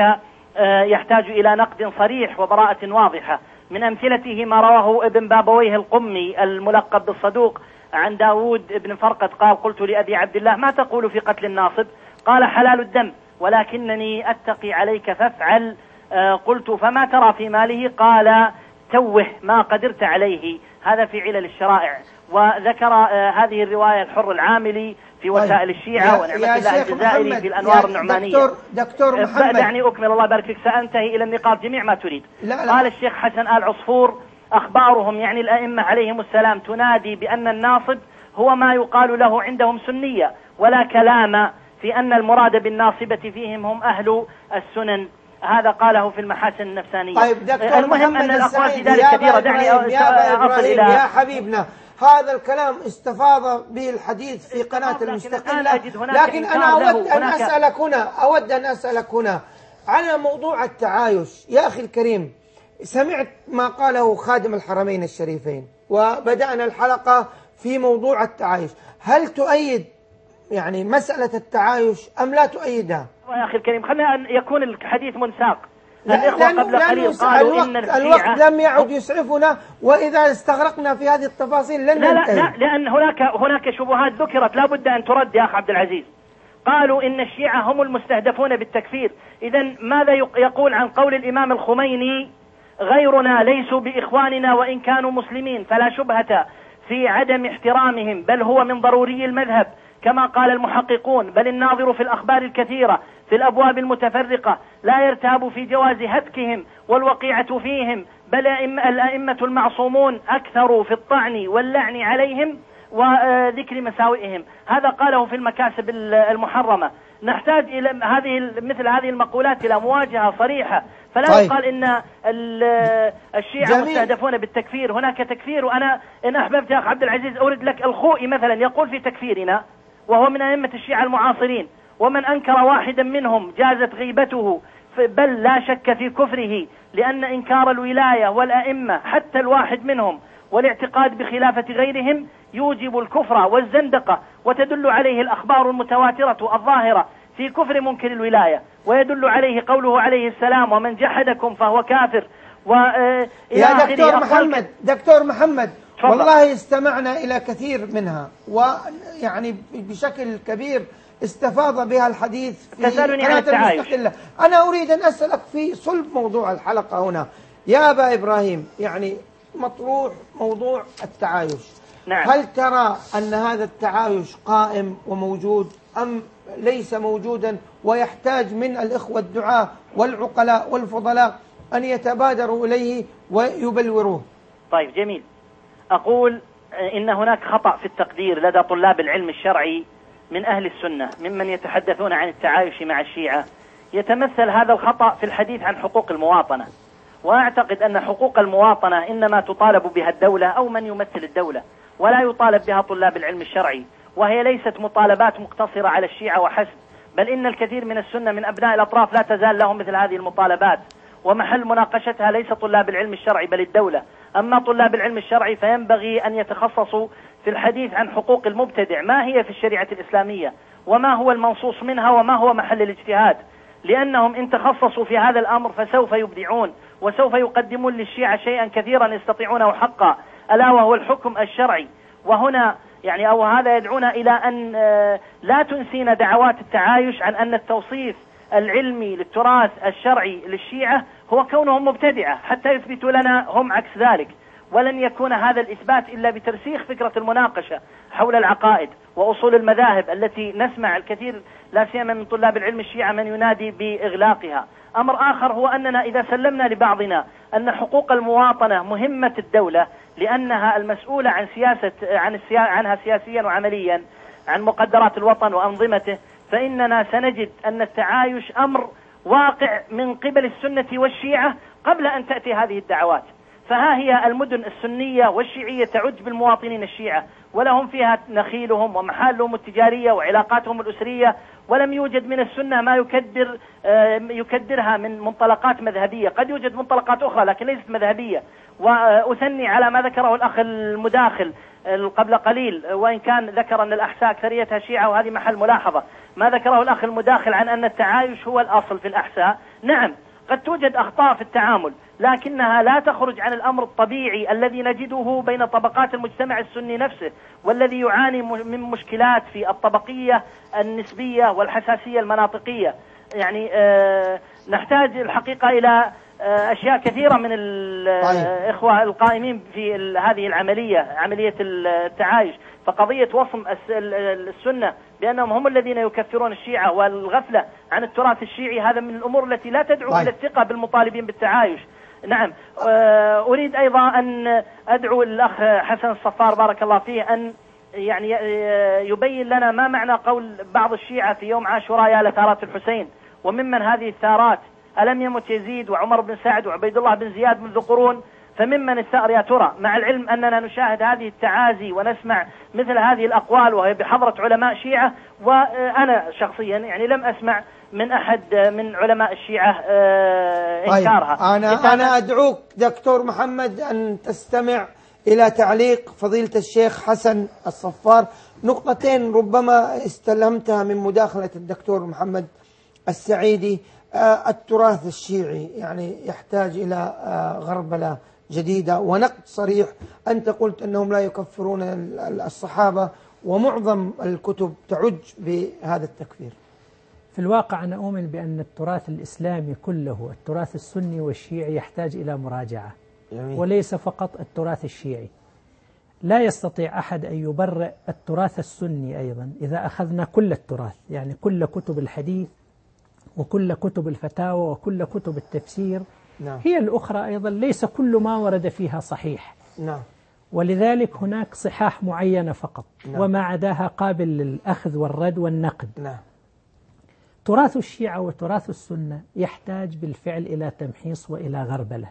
يحتاج إلى نقد صريح وبراءة واضحة. من أمثلته ما رواه ابن بابويه القمي الملقب بالصدوق عن داود بن فرقد قال: قلت لأبي عبد الله: ما تقول في قتل الناصب؟ قال: حلال الدم، ولكنني أتقي عليك فافعل. آه قلت: فما ترى في ماله؟ قال: توه ما قدرت عليه. هذا في علل الشرائع. وذكر آه هذه الرواية الحر العاملي في وسائل الشيعة ونعمة الله الجزائري في الأنوار النعمانية. دكتور, دكتور محمد، دعني أكمل الله بارك فيك، سأنتهي إلى النقاط جميع ما تريد. لا لا. قال الشيخ حسن آل عصفور: أخبارهم يعني الأئمة عليهم السلام تنادي بأن الناصب هو ما يقال له عندهم سنية، ولا كلام في أن المراد بالناصبة فيهم هم أهل السنن. هذا قاله في المحاسن النفسانية. طيب دكتور المهم محمد أن الأقوال في السعيد، ذلك كبيرة. دعني يا أصل إلى يا حبيبنا، هذا الكلام استفاض به الحديث في قناة المستقلة، لكن أنا أود أن أسألك هنا أود أن أسألك هنا على موضوع التعايش. يا أخي الكريم، سمعت ما قاله خادم الحرمين الشريفين وبدأنا الحلقة في موضوع التعايش. هل تؤيد يعني مسألة التعايش أم لا تؤيدها؟ يا أخي الكريم، خلينا أن يكون الحديث منساق. الإخوة قبل قليل قالوا الوقت, إن الوقت لم يعد يسعفنا، وإذا استغرقنا في هذه التفاصيل لن لا ننتهي. لا لا، لأن هناك هناك شبهات ذكرت لا بد أن ترد يا أخ عبد العزيز. قالوا إن الشيعة هم المستهدفون بالتكفير. إذا ماذا يقول عن قول الإمام الخميني: غيرنا ليسوا بإخواننا وإن كانوا مسلمين، فلا شبهة في عدم احترامهم، بل هو من ضروري المذهب كما قال المحققون، بل الناظر في الأخبار الكثيرة في الأبواب المتفرقة لا يرتاب في جواز هتكهم والوقيعة فيهم، بل الأئمة المعصومون أكثروا في الطعن واللعن عليهم وذكر مساوئهم. هذا قاله في المكاسب المحرمة. نحتاج إلى هذه مثل هذه المقولات إلى مواجهة صريحة، فلا طيب. يقال إن الشيعة جميل. مستهدفون بالتكفير. هناك تكفير، وأنا إن أحببت يا أخ عبد العزيز أورد لك الخوئي مثلا يقول في تكفيرنا، وهو من أئمة الشيعة المعاصرين، ومن أنكر واحدا منهم جازت غيبته، بل لا شك في كفره، لأن إنكار الولاية والأئمة حتى الواحد منهم والاعتقاد بخلافة غيرهم يوجب الكفر والزندقة، وتدل عليه الأخبار المتواترة الظاهرة في كفر منكر الولاية، ويدل عليه قوله عليه السلام: ومن جحدكم فهو كافر. يا دكتور محمد دكتور محمد والله استمعنا إلى كثير منها، ويعني بشكل كبير استفاض بها الحديث في تسألني عن التعايش. المستقلة. أنا أريد أن أسألك في صلب موضوع الحلقة هنا يا أبا إبراهيم، يعني مطروح موضوع التعايش. نعم. هل ترى أن هذا التعايش قائم وموجود أم ليس موجودا ويحتاج من الإخوة الدعاة والعقلاء والفضلاء أن يتبادروا إليه ويبلوروه؟ طيب جميل. أقول إن هناك خطأ في التقدير لدى طلاب العلم الشرعي من أهل السنة ممن يتحدثون عن التعايش مع الشيعة. يتمثل هذا الخطأ في الحديث عن حقوق المواطنة، وأعتقد أن حقوق المواطنة إنما تطالب بها الدولة أو من يمثل الدولة، ولا يطالب بها طلاب العلم الشرعي، وهي ليست مطالبات مقتصرة على الشيعة وحسب، بل إن الكثير من السنة من أبناء الأطراف لا تزال لهم مثل هذه المطالبات، ومحل مناقشتها ليس طلاب العلم الشرعي بل الدولة. أما طلاب العلم الشرعي فينبغي أن يتخصصوا في الحديث عن حقوق المبتدع، ما هي في الشريعة الإسلامية وما هو المنصوص منها وما هو محل الاجتهاد، لأنهم إن تخصصوا في هذا الأمر فسوف يبدعون وسوف يقدمون للشيعة شيئا كثيرا يستطيعونه حقا، ألا وهو الحكم الشرعي. وهنا يعني أو هذا يدعونا إلى أن لا تنسينا دعوات التعايش عن أن التوصيف العلمي للتراث الشرعي للشيعة هو كونهم مبتدعة حتى يثبتوا لنا هم عكس ذلك، ولن يكون هذا الإثبات إلا بترسيخ فكرة المناقشة حول العقائد وأصول المذاهب التي نسمع الكثير لا سيما من طلاب العلم الشيعة من ينادي بإغلاقها. أمر آخر هو أننا إذا سلمنا لبعضنا أن حقوق المواطنة مهمة الدولة لأنها المسؤولة عن سياسة عن السيا عنها سياسيا وعمليا عن مقدرات الوطن وأنظمته، فإننا سنجد أن التعايش أمر واقع من قبل السنة والشيعة قبل أن تأتي هذه الدعوات. فها هي المدن السنية والشيعية تعج بالمواطنين الشيعة، ولهم فيها نخيلهم ومحالهم التجارية وعلاقاتهم الأسرية، ولم يوجد من السنة ما يكدر يكدرها من منطلقات مذهبية. قد يوجد منطلقات أخرى لكن ليست مذهبية. وأثني على ما ذكره الأخ المداخل قبل قليل، وإن كان ذكر أن الأحساء أكثريتها شيعة وهذه محل ملاحظة. ما ذكره الأخ المداخل عن أن التعايش هو الأصل في الأحساء، نعم قد توجد أخطاء في التعامل لكنها لا تخرج عن الأمر الطبيعي الذي نجده بين طبقات المجتمع السني نفسه، والذي يعاني من مشكلات في الطبقية النسبية والحساسية المناطقية. يعني آه نحتاج الحقيقة إلى آه أشياء كثيرة من الإخوة القائمين في هذه العملية، عملية التعايش. فقضية وصم السنة بأنهم هم الذين يكفرون الشيعة والغفلة عن التراث الشيعي هذا من الأمور التي لا تدعو إلى الثقة بالمطالبين بالتعايش. نعم. أريد أيضا أن أدعو الأخ حسن الصفار بارك الله فيه أن يعني يبين لنا ما معنى قول بعض الشيعة في يوم عاشوراء يا لثارات الحسين، وممن هذه الثارات؟ ألم يمت يزيد وعمر بن سعد وعبيد الله بن زياد منذ قرون؟ فممن الثأر يا ترى؟ مع العلم أننا نشاهد هذه التعازي ونسمع مثل هذه الأقوال وهي بحضرة علماء شيعة، وأنا شخصيا يعني لم أسمع من أحد من علماء الشيعة إنكارها. طيب أنا, أنا أدعوك دكتور محمد أن تستمع إلى تعليق فضيلة الشيخ حسن الصفار، نقطتين ربما استلهمتها من مداخلة الدكتور محمد السعيدي. التراث الشيعي يعني يحتاج إلى غربلة جديدة ونقد صريح. أنت قلت أنهم لا يكفرون الصحابة ومعظم الكتب تعج بهذا التكفير. في الواقع أنا أؤمن بأن التراث الإسلامي كله، التراث السني والشيعي، يحتاج إلى مراجعة جميل. وليس فقط التراث الشيعي. لا يستطيع أحد أن يبرئ التراث السني أيضا إذا أخذنا كل التراث، يعني كل كتب الحديث وكل كتب الفتاوى وكل كتب التفسير. نعم. هي الأخرى أيضا ليس كل ما ورد فيها صحيح. نعم. ولذلك هناك صحاح معينة فقط. نعم. وما عداها قابل للأخذ والرد والنقد. نعم. تراث الشيعة وتراث السنة يحتاج بالفعل إلى تمحيص وإلى غربلة.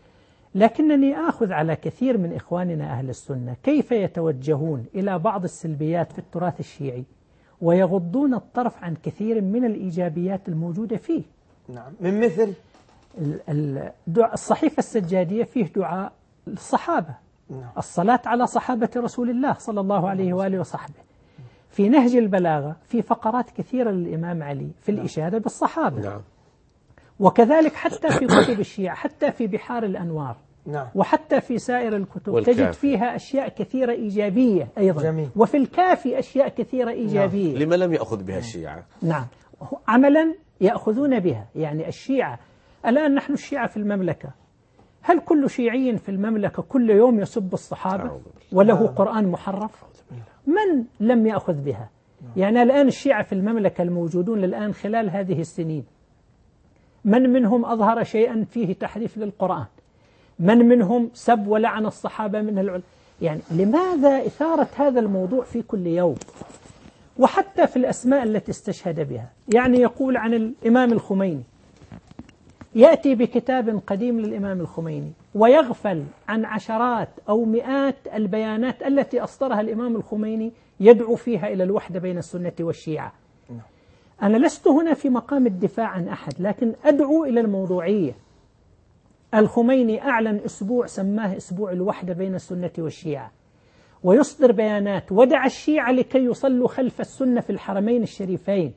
لكنني آخذ على كثير من إخواننا أهل السنة كيف يتوجهون إلى بعض السلبيات في التراث الشيعي ويغضون الطرف عن كثير من الإيجابيات الموجودة فيه. نعم. من مثل الصحيفة السجادية فيه دعاء للصحابة. نعم. الصلاة على صحابة رسول الله صلى الله عليه وآله وصحبه. في نهج البلاغة في فقرات كثيرة للإمام علي في الإشادة بالصحابة. نعم. وكذلك حتى في كتب الشيعة، حتى في بحار الأنوار نعم. وحتى في سائر الكتب والكافي. تجد فيها أشياء كثيرة إيجابية أيضا. جميل. وفي الكافي أشياء كثيرة إيجابية. لما لم يأخذ بها الشيعة؟ نعم، عملا يأخذون بها. يعني الشيعة الآن، نحن الشيعة في المملكة، هل كل شيعي في المملكة كل يوم يسب الصحابة وله قرآن محرف؟ من لم يأخذ بها؟ يعني الآن الشيعة في المملكة الموجودون الآن خلال هذه السنين، من منهم أظهر شيئا فيه تحريف للقرآن؟ من منهم سب ولعن الصحابة من العلم؟ يعني لماذا إثارة هذا الموضوع في كل يوم؟ وحتى في الأسماء التي استشهد بها، يعني يقول عن الإمام الخميني، يأتي بكتاب قديم للإمام الخميني ويغفل عن عشرات أو مئات البيانات التي أصدرها الإمام الخميني يدعو فيها إلى الوحدة بين السنة والشيعة. أنا لست هنا في مقام الدفاع عن أحد، لكن أدعو إلى الموضوعية. الخميني أعلن أسبوع سماه أسبوع الوحدة بين السنة والشيعة، ويصدر بيانات ودع الشيعة لكي يصلوا خلف السنة في الحرمين الشريفين.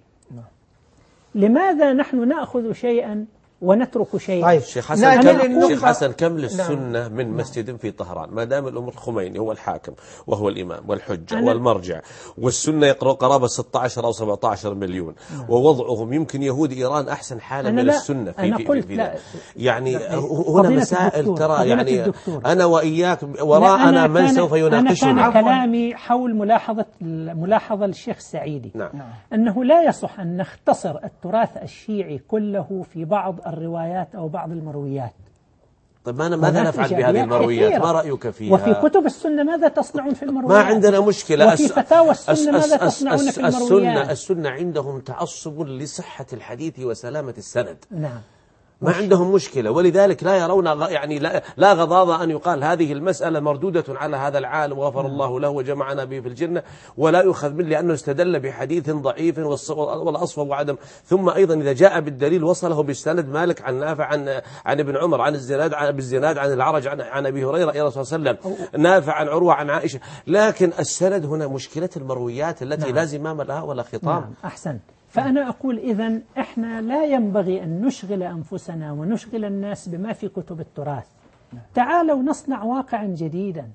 لماذا نحن نأخذ شيئا ونترك شيئا؟ طيب شيخ حسن, كم شيخ حسن كم للسنة من مسجد في طهران ما دام الأمر الخميني هو الحاكم وهو الإمام والحجة والمرجع، والسنة يقرأ قرابة ستة عشر أو سبعة عشر مليون، ووضعهم يمكن يهود إيران أحسن حالا من السنة في, أنا في, قلت في, لا في يعني هنا مسائل ترى يعني الدكتور. أنا وإياك وراءنا من سوف يناقشنا. أنا كان كلامي حول ملاحظة ملاحظة الشيخ السعيدي، نعم. أنه لا يصح أن نختصر التراث الشيعي كله في بعض الروايات أو بعض المرويات. طيب ما أنا ماذا نفعل بهذه المرويات؟ كثيرة. ما رأيك فيها؟ وفي كتب السنة ماذا تصنعون في المرويات؟ ما عندنا مشكلة. وفي فتاوى السنة ماذا تصنعون في المرويات؟ السنة, السنة عندهم تعصب لصحة الحديث وسلامة السند. نعم. ما عندهم مشكلة، ولذلك لا يرون يعني لا, لا غضاضة أن يقال هذه المسألة مردودة على هذا العالم وغفر الله له وجمعنا به في الجنة، ولا يؤخذ منه لأنه استدل بحديث ضعيف والأصفى وعدم. ثم أيضا إذا جاء بالدليل وصله بالسند مالك عن نافع عن عن ابن عمر عن الزناد عن بالزناد عن العرج عن, عن أبي هريرة إلى الرسول صلى الله عليه وسلم، نافع عن عروة عن عائشة. لكن السند هنا مشكلة المرويات التي نعم. لا زمام لها ولا خطام. نعم. أحسن. فأنا أقول إذن إحنا لا ينبغي أن نشغل أنفسنا ونشغل الناس بما في كتب التراث. تعالوا نصنع واقعا جديدا،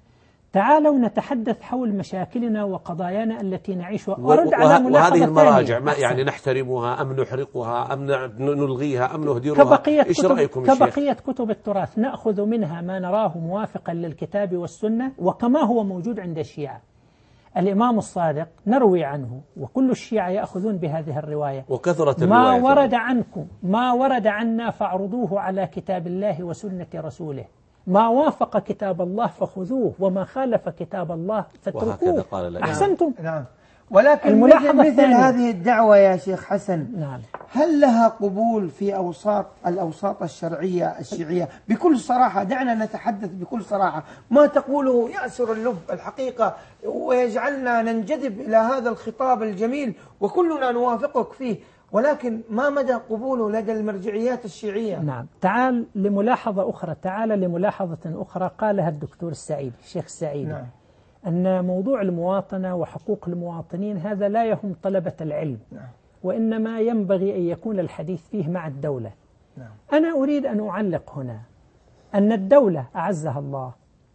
تعالوا نتحدث حول مشاكلنا وقضايانا التي نعيشها. ورد على ملاحظة وهذه المراجع ما يعني نحترمها أم نحرقها أم نلغيها أم نهدرها؟ كبقية إيش كتب رأيكم كبقية كتب التراث نأخذ منها ما نراه موافقا للكتاب والسنة وكما هو موجود عند الشيعة. الإمام الصادق نروي عنه وكل الشيعة يأخذون بهذه الرواية، وكثرة ما ورد عنكم ما ورد عنا فاعرضوه على كتاب الله وسنة رسوله، ما وافق كتاب الله فخذوه وما خالف كتاب الله فاتركوه. أحسنتم. نعم. ولكن مثل, مثل هذه الدعوة يا شيخ حسن، نعم. هل لها قبول في أوساط الأوساط الشرعية الشيعية؟ بكل صراحة، دعنا نتحدث بكل صراحة. ما تقوله يأسر اللب الحقيقة ويجعلنا ننجذب إلى هذا الخطاب الجميل وكلنا نوافقك فيه، ولكن ما مدى قبوله لدى المرجعيات الشيعية؟ نعم. تعال لملاحظة أخرى تعال لملاحظة أخرى قالها الدكتور السعيد الشيخ السعيد. نعم. أن موضوع المواطنة وحقوق المواطنين هذا لا يهم طلبة العلم. نعم. وإنما ينبغي أن يكون الحديث فيه مع الدولة. نعم. أنا أريد أن أعلق هنا أن الدولة أعزها الله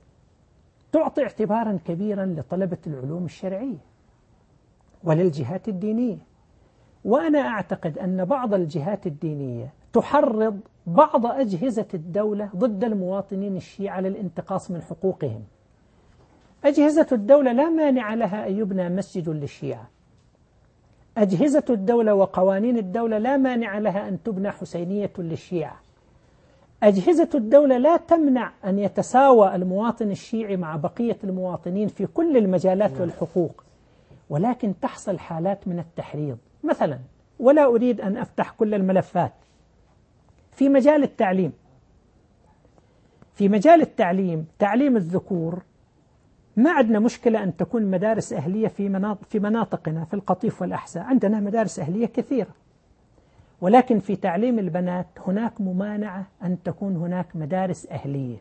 تعطي اعتبارا كبيرا لطلبة العلوم الشرعية وللجهات الدينية، وأنا أعتقد أن بعض الجهات الدينية تحرض بعض أجهزة الدولة ضد المواطنين الشيعة للانتقاص من حقوقهم. أجهزة الدولة لا مانع لها أن يبنى مسجد للشيعة، أجهزة الدولة وقوانين الدولة لا مانع لها أن تبنى حسينية للشيعة، أجهزة الدولة لا تمنع أن يتساوى المواطن الشيعي مع بقية المواطنين في كل المجالات والحقوق، ولكن تحصل حالات من التحريض. مثلا، ولا أريد أن أفتح كل الملفات، في مجال التعليم في مجال التعليم تعليم الذكور ما عندنا مشكلة أن تكون مدارس أهلية في مناطق في مناطقنا في القطيف والأحساء، عندنا مدارس أهلية كثيرة، ولكن في تعليم البنات هناك ممانعة أن تكون هناك مدارس أهلية،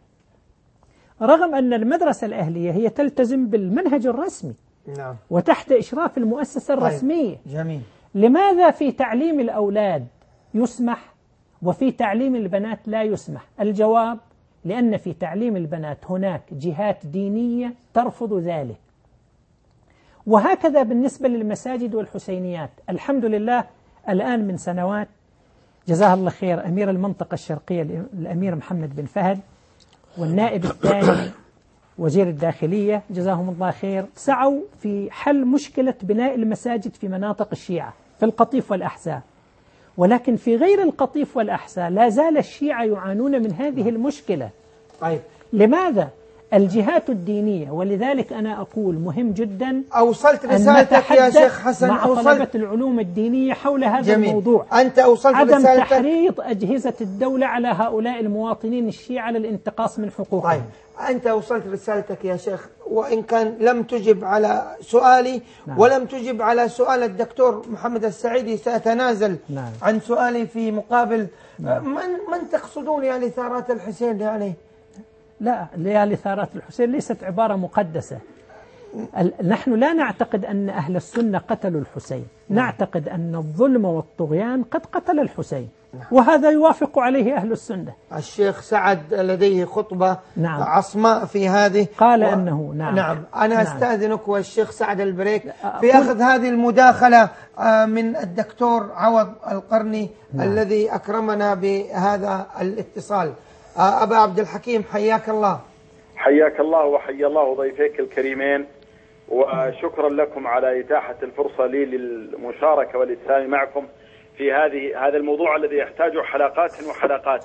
رغم أن المدرسة الأهلية هي تلتزم بالمنهج الرسمي. نعم. وتحت إشراف المؤسسة الرسمية. جميل. لماذا في تعليم الأولاد يسمح وفي تعليم البنات لا يسمح؟ الجواب لأن في تعليم البنات هناك جهات دينية ترفض ذلك. وهكذا بالنسبة للمساجد والحسينيات. الحمد لله الآن من سنوات جزاه الله خير أمير المنطقة الشرقية الأمير محمد بن فهد والنائب الثاني وزير الداخلية جزاهم الله خير سعوا في حل مشكلة بناء المساجد في مناطق الشيعة في القطيف والأحساء. ولكن في غير القطيف والأحساء لا زال الشيعة يعانون من هذه المشكلة. طيب لماذا؟ الجهات الدينية. ولذلك أنا أقول مهم جدا أوصلت رسالتك يا شيخ حسن مع أوصلت طلبة العلوم الدينية حول هذا جميل. الموضوع. أنت أوصلت عدم رسالتك. تحريض أجهزة الدولة على هؤلاء المواطنين الشيعة للانتقاص من حقوقهم. طيب أنت أوصلت رسالتك يا شيخ، وإن كان لم تجب على سؤالي نعم. ولم تجب على سؤال الدكتور محمد السعيدي، سأتنازل نعم. عن سؤالي في مقابل. نعم. من من تقصدون يا لثارات الحسين يعني؟ لا، ليالي ثارات الحسين ليست عبارة مقدسة. نحن لا نعتقد أن أهل السنة قتلوا الحسين، نعتقد أن الظلم والطغيان قد قتل الحسين، وهذا يوافق عليه أهل السنة. الشيخ سعد لديه خطبة نعم. عصماء في هذه، قال و... أنه نعم, نعم. أنا نعم. أستأذنك والشيخ سعد البريك في أقول... أخذ هذه المداخلة من الدكتور عوض القرني نعم. الذي أكرمنا بهذا الاتصال. أبا عبد الحكيم حياك الله. حياك الله وحيا الله ضيفيك الكريمين، وشكرا لكم على إتاحة الفرصة لي للمشاركة والإسهام معكم في هذه هذا الموضوع الذي يحتاج حلقات وحلقات.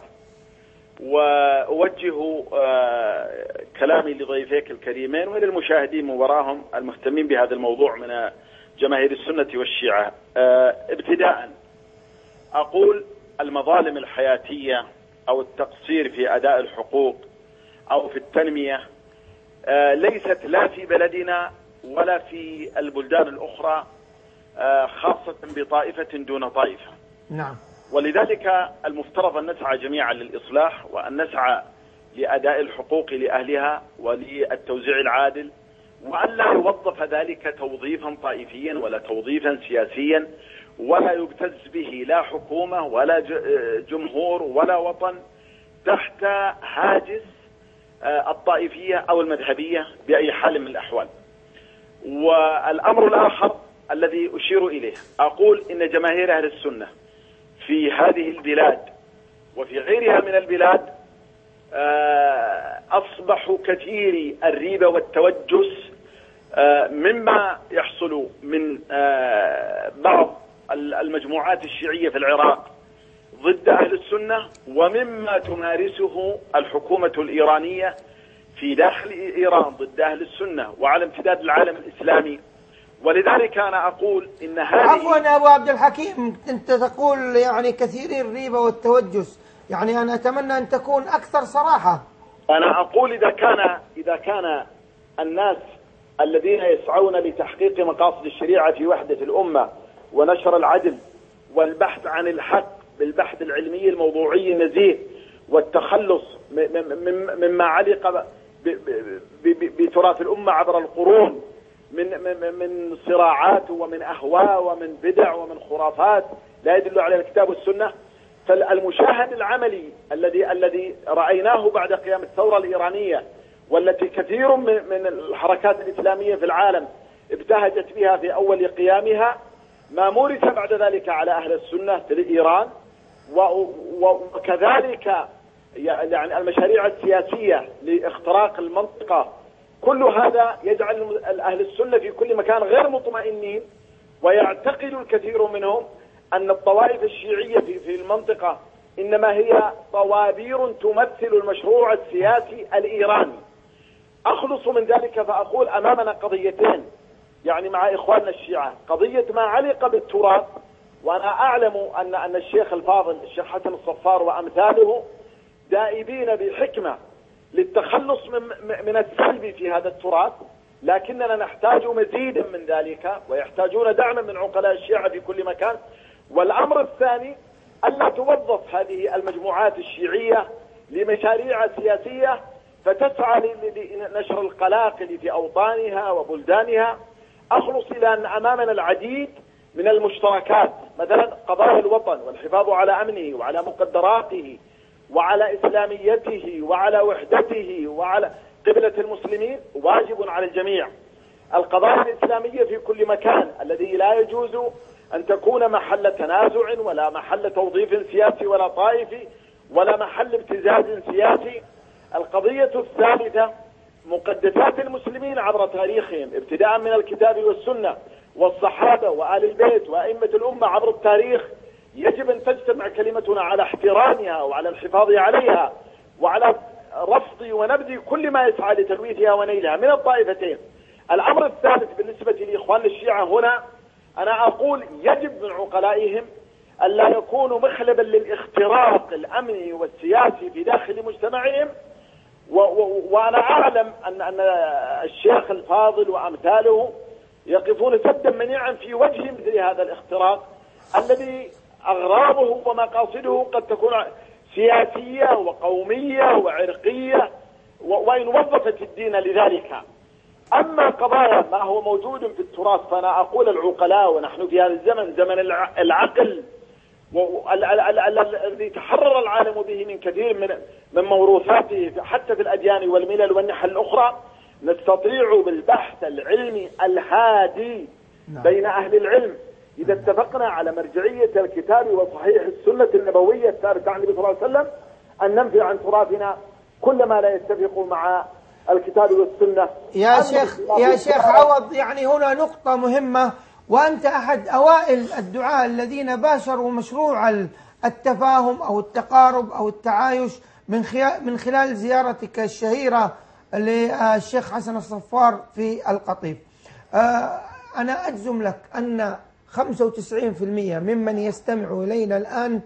وأوجه كلامي لضيفيك الكريمين وللمشاهدين من وراهم المهتمين بهذا الموضوع من جماهير السنة والشيعة. ابتداء أقول المظالم الحياتية أو التقصير في أداء الحقوق أو في التنمية ليست لا في بلدنا ولا في البلدان الأخرى، خاصة بطائفة دون طائفة. نعم. ولذلك المفترض أن نسعى جميعا للإصلاح، وأن نسعى لأداء الحقوق لأهلها وللتوزيع العادل، وأن لا يوظف ذلك توظيفا طائفيا ولا توظيفا سياسيا، ولا يبتز به لا حكومة ولا جمهور ولا وطن تحت هاجس الطائفية أو المذهبية بأي حال من الأحوال. والأمر الآخر الذي أشير إليه أقول إن جماهير أهل السنة في هذه البلاد وفي غيرها من البلاد أصبحوا كثيري الريبة والتوجس مما يحصل من بعض المجموعات الشيعية في العراق ضد أهل السنة، ومما تمارسه الحكومة الإيرانية في داخل إيران ضد أهل السنة وعلى امتداد العالم الإسلامي. ولذلك أنا أقول إن هذه عفوا يا أبو عبد الحكيم، أنت تقول يعني كثيري الريبة والتوجس، يعني أنا أتمنى أن تكون أكثر صراحة. أنا أقول إذا كان إذا كان الناس الذين يسعون لتحقيق مقاصد الشريعة في وحدة الأمة ونشر العدل والبحث عن الحق بالبحث العلمي الموضوعي النزيه والتخلص مما علق بتراث الأمة عبر القرون من من صراعات ومن أهواء ومن بدع ومن خرافات لا يدل على الكتاب والسنة، فالمشاهد العملي الذي الذي رأيناه بعد قيام الثورة الإيرانية، والتي كثير من الحركات الإسلامية في العالم ابتهجت بها في أول قيامها، ما مورس بعد ذلك على أهل السنة في إيران، وكذلك يعني المشاريع السياسية لاختراق المنطقة، كل هذا يجعل أهل السنة في كل مكان غير مطمئنين، ويعتقد الكثير منهم أن الطوائف الشيعية في في المنطقة إنما هي طوابير تمثل المشروع السياسي الإيراني. أخلص من ذلك فأقول أمامنا قضيتين يعني مع إخواننا الشيعة، قضية ما علق بالتراث، وأنا أعلم أن أن الشيخ الفاضل الشيخ حسن الصفار وأمثاله دائبين بحكمة للتخلص من من السلب في هذا التراث، لكننا نحتاج مزيدا من ذلك، ويحتاجون دعما من عقلاء الشيعة في كل مكان. والأمر الثاني ألا توظف هذه المجموعات الشيعية لمشاريع سياسية فتسعى لنشر القلاقل في أوطانها وبلدانها. أخلص إلى أن أمامنا العديد من المشتركات، مثلا قضايا الوطن والحفاظ على أمنه وعلى مقدراته وعلى إسلاميته وعلى وحدته وعلى قبلة المسلمين واجب على الجميع. القضايا الإسلامية في كل مكان الذي لا يجوز أن تكون محل تنازع ولا محل توظيف سياسي ولا طائفي ولا محل ابتزاز سياسي. القضية الثالثة مقدسات المسلمين عبر تاريخهم ابتداء من الكتاب والسنة والصحابة وآل البيت وأئمة الأمة عبر التاريخ، يجب أن تجتمع كلمتنا على احترامها وعلى الحفاظ عليها وعلى رفض ونبذ كل ما يسعى لتلويثها ونيلها من الطائفتين. الأمر الثالث بالنسبة لإخوان الشيعة هنا، أنا أقول يجب من عقلائهم ألا يكونوا مخلبا للاختراق الأمني والسياسي في داخل مجتمعهم. و و وأنا أعلم أن أن الشيخ الفاضل وأمثاله يقفون سدا منيعا في وجه مثل هذا الاختراق الذي أغراضه ومقاصده قد تكون سياسية وقومية وعرقية وإن وظفت الدين لذلك. أما قضايا ما هو موجود في التراث فأنا أقول العقلاء، ونحن في هذا الزمن زمن العقل الذي تحرر العالم به من كثير من من موروثاته حتى في الأديان والملل والنحل الأخرى، نستطيع بالبحث العلمي الهادي بين أهل العلم إذا اتفقنا على مرجعية الكتاب وصحيح السنة النبوية الثابتة عن النبي صلى الله عليه وسلم أن ننفي عن تراثنا كل ما لا يتفق مع الكتاب والسنة. يا شيخ يا شيخ عوض، يعني هنا نقطة مهمة، وأنت أحد أوائل الدعاة الذين باشروا مشروع التفاهم أو التقارب أو التعايش من من خلال زيارتك الشهيرة للشيخ حسن الصفار في القطيف. أنا أجزم لك أن خمسة وتسعين بالمئة ممن يستمع إلينا الآن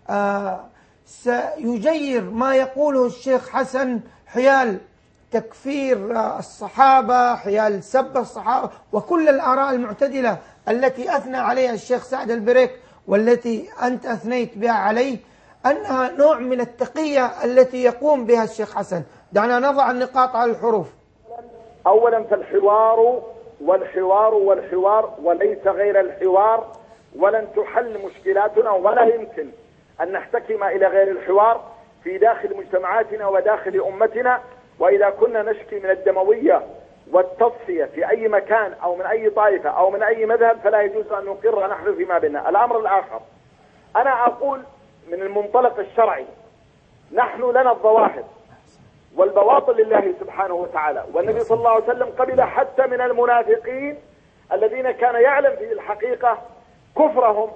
سيجير ما يقوله الشيخ حسن حيال تكفير الصحابة، حيال سب الصحابة، وكل الآراء المعتدلة التي أثنى عليها الشيخ سعد البريك والتي أنت أثنيت بها عليه، أنها نوع من التقية التي يقوم بها الشيخ حسن. دعنا نضع النقاط على الحروف. أولا فالحوار والحوار والحوار وليس غير الحوار، ولن تحل مشكلاتنا ولا يمكن أن نحتكم إلى غير الحوار في داخل مجتمعاتنا وداخل أمتنا. وإذا كنا نشكي من الدموية والتصفية في أي مكان أو من أي طائفة أو من أي مذهب فلا يجوز أن نقر نحن فيما بيننا. الأمر الآخر، أنا أقول من المنطلق الشرعي نحن لنا الظواهر والبواطن لله سبحانه وتعالى، والنبي صلى الله عليه وسلم قبل حتى من المنافقين الذين كان يعلم في الحقيقة كفرهم،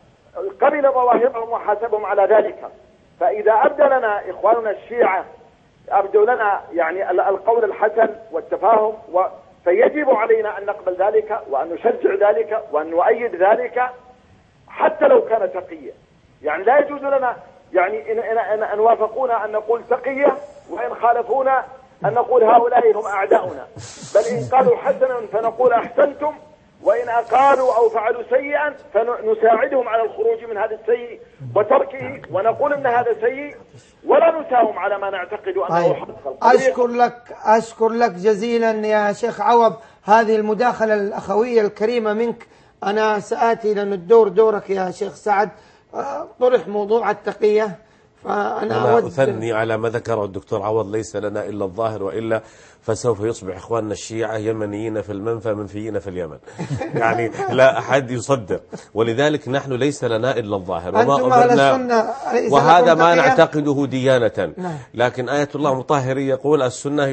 قبل ظواهرهم وحاسبهم على ذلك. فإذا أبدى لنا إخواننا الشيعة أبدوا لنا يعني القول الحسن والتفاهم و... فيجب علينا أن نقبل ذلك وأن نشجع ذلك وأن نؤيد ذلك حتى لو كان تقيا. يعني لا يجوز لنا يعني إن, إن, إن, إن وافقونا أن نقول تقية، وإن خالفونا أن نقول هؤلاء هم أعداؤنا، بل إن قالوا حسنا فنقول أحسنتم، وإن أقالوا أو فعلوا سيئا فنساعدهم على الخروج من هذا السيء وتركه، ونقول أن هذا سيء ولا نساهم على ما نعتقد أنه حق. أشكر لك أشكر لك جزيلا يا شيخ عوض هذه المداخلة الأخوية الكريمة منك. أنا سآتي لأن الدور دورك يا شيخ سعد. طرح موضوع التقية، فأنا أنا أثني على ما ذكره الدكتور عوض، ليس لنا إلا الظاهر وإلا فسوف يصبح إخواننا الشيعة يمنيين في المنفى منفيين في اليمن. يعني لا أحد يصدق، ولذلك نحن ليس لنا إلا الظاهر وما أمرنا، وهذا ما نعتقده ديانة. لكن آية الله مطهري يقول السنة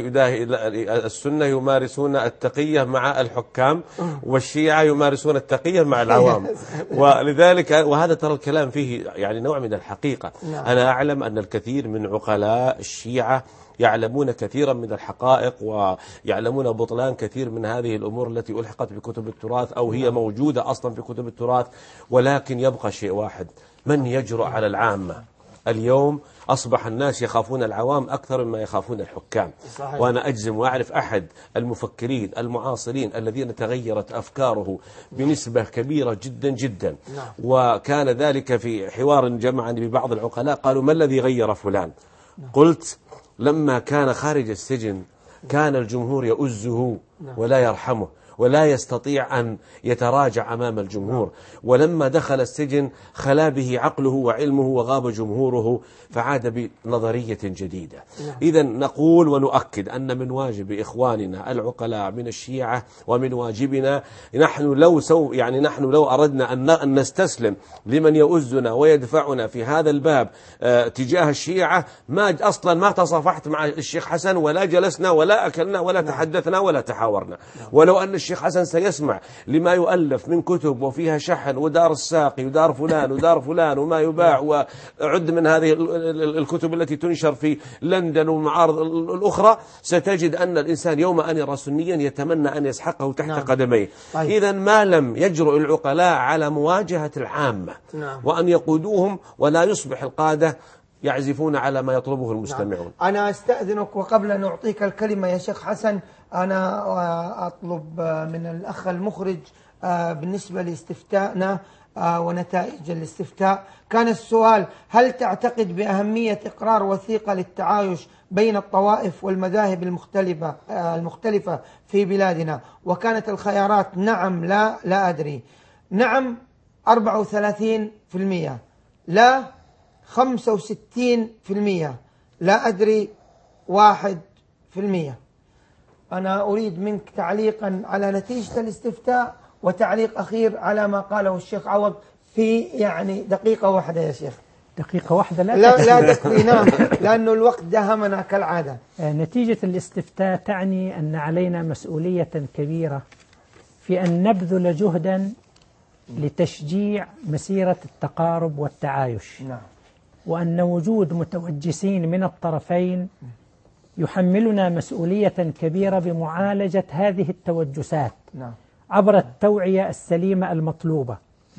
السنة يمارسون التقية مع الحكام، والشيعة يمارسون التقية مع العوام. ولذلك وهذا ترى الكلام فيه يعني نوع من الحقيقة. أنا أعلم أن الكثير من عقلاء الشيعة يعلمون كثيرا من الحقائق ويعلمون بطلان كثير من هذه الأمور التي ألحقت بكتب التراث أو هي موجودة أصلا في كتب التراث. ولكن يبقى شيء واحد، من يجرؤ على العامة؟ اليوم أصبح الناس يخافون العوام أكثر مما يخافون الحكام. صحيح. وأنا أجزم وأعرف أحد المفكرين المعاصرين الذين تغيرت أفكاره بنسبة كبيرة جدا جدا. نعم. وكان ذلك في حوار جمعني ببعض العقلاء، قالوا ما الذي غير فلان؟ نعم. قلت لما كان خارج السجن كان الجمهور يؤزه ولا يرحمه، ولا يستطيع أن يتراجع أمام الجمهور. ولما دخل السجن خلا به عقله وعلمه وغاب جمهوره، فعاد بنظرية جديدة. إذا نقول ونؤكد أن من واجب إخواننا العقلاء من الشيعة ومن واجبنا نحن لو سو يعني نحن لو أردنا أن نستسلم لمن يؤزنا ويدفعنا في هذا الباب اه تجاه الشيعة، ما أصلا ما تصافحت مع الشيخ حسن ولا جلسنا ولا أكلنا ولا تحدثنا ولا تحاورنا. ولو أن الشيخ حسن سيسمع لما يؤلف من كتب وفيها شحن ودار الساقي ودار فلان ودار فلان وما يباع وعد من هذه الكتب التي تنشر في لندن والمعارض الأخرى، ستجد أن الإنسان يوم أن يرى سنيا يتمنى أن يسحقه تحت نعم. قدميه. طيب. إذا ما لم يجرؤ العقلاء على مواجهة العامة نعم. وأن يقودوهم، ولا يصبح القادة يعزفون على ما يطلبه المستمعون. نعم. أنا أستأذنك وقبل أن أعطيك الكلمة يا شيخ حسن، أنا أطلب من الأخ المخرج بالنسبة لاستفتاءنا ونتائج الاستفتاء، كان السؤال: هل تعتقد بأهمية إقرار وثيقة للتعايش بين الطوائف والمذاهب المختلفة المختلفة في بلادنا؟ وكانت الخيارات نعم، لا، لا أدري. نعم أربعة وثلاثين بالمئة، لا خمسة وستين بالمئة، لا أدري واحد بالمئة. أنا أريد منك تعليقا على نتيجة الاستفتاء وتعليق أخير على ما قاله الشيخ عوض في يعني دقيقة واحدة يا شيخ. دقيقة واحدة لا لا, لا تكفي نعم، لأنه الوقت داهمنا كالعادة. نتيجة الاستفتاء تعني أن علينا مسؤولية كبيرة في أن نبذل جهدا لتشجيع مسيرة التقارب والتعايش، نعم. وأن وجود متوجسين من الطرفين يحملنا مسؤولية كبيرة بمعالجة هذه التوجسات نعم. عبر التوعية السليمة المطلوبة.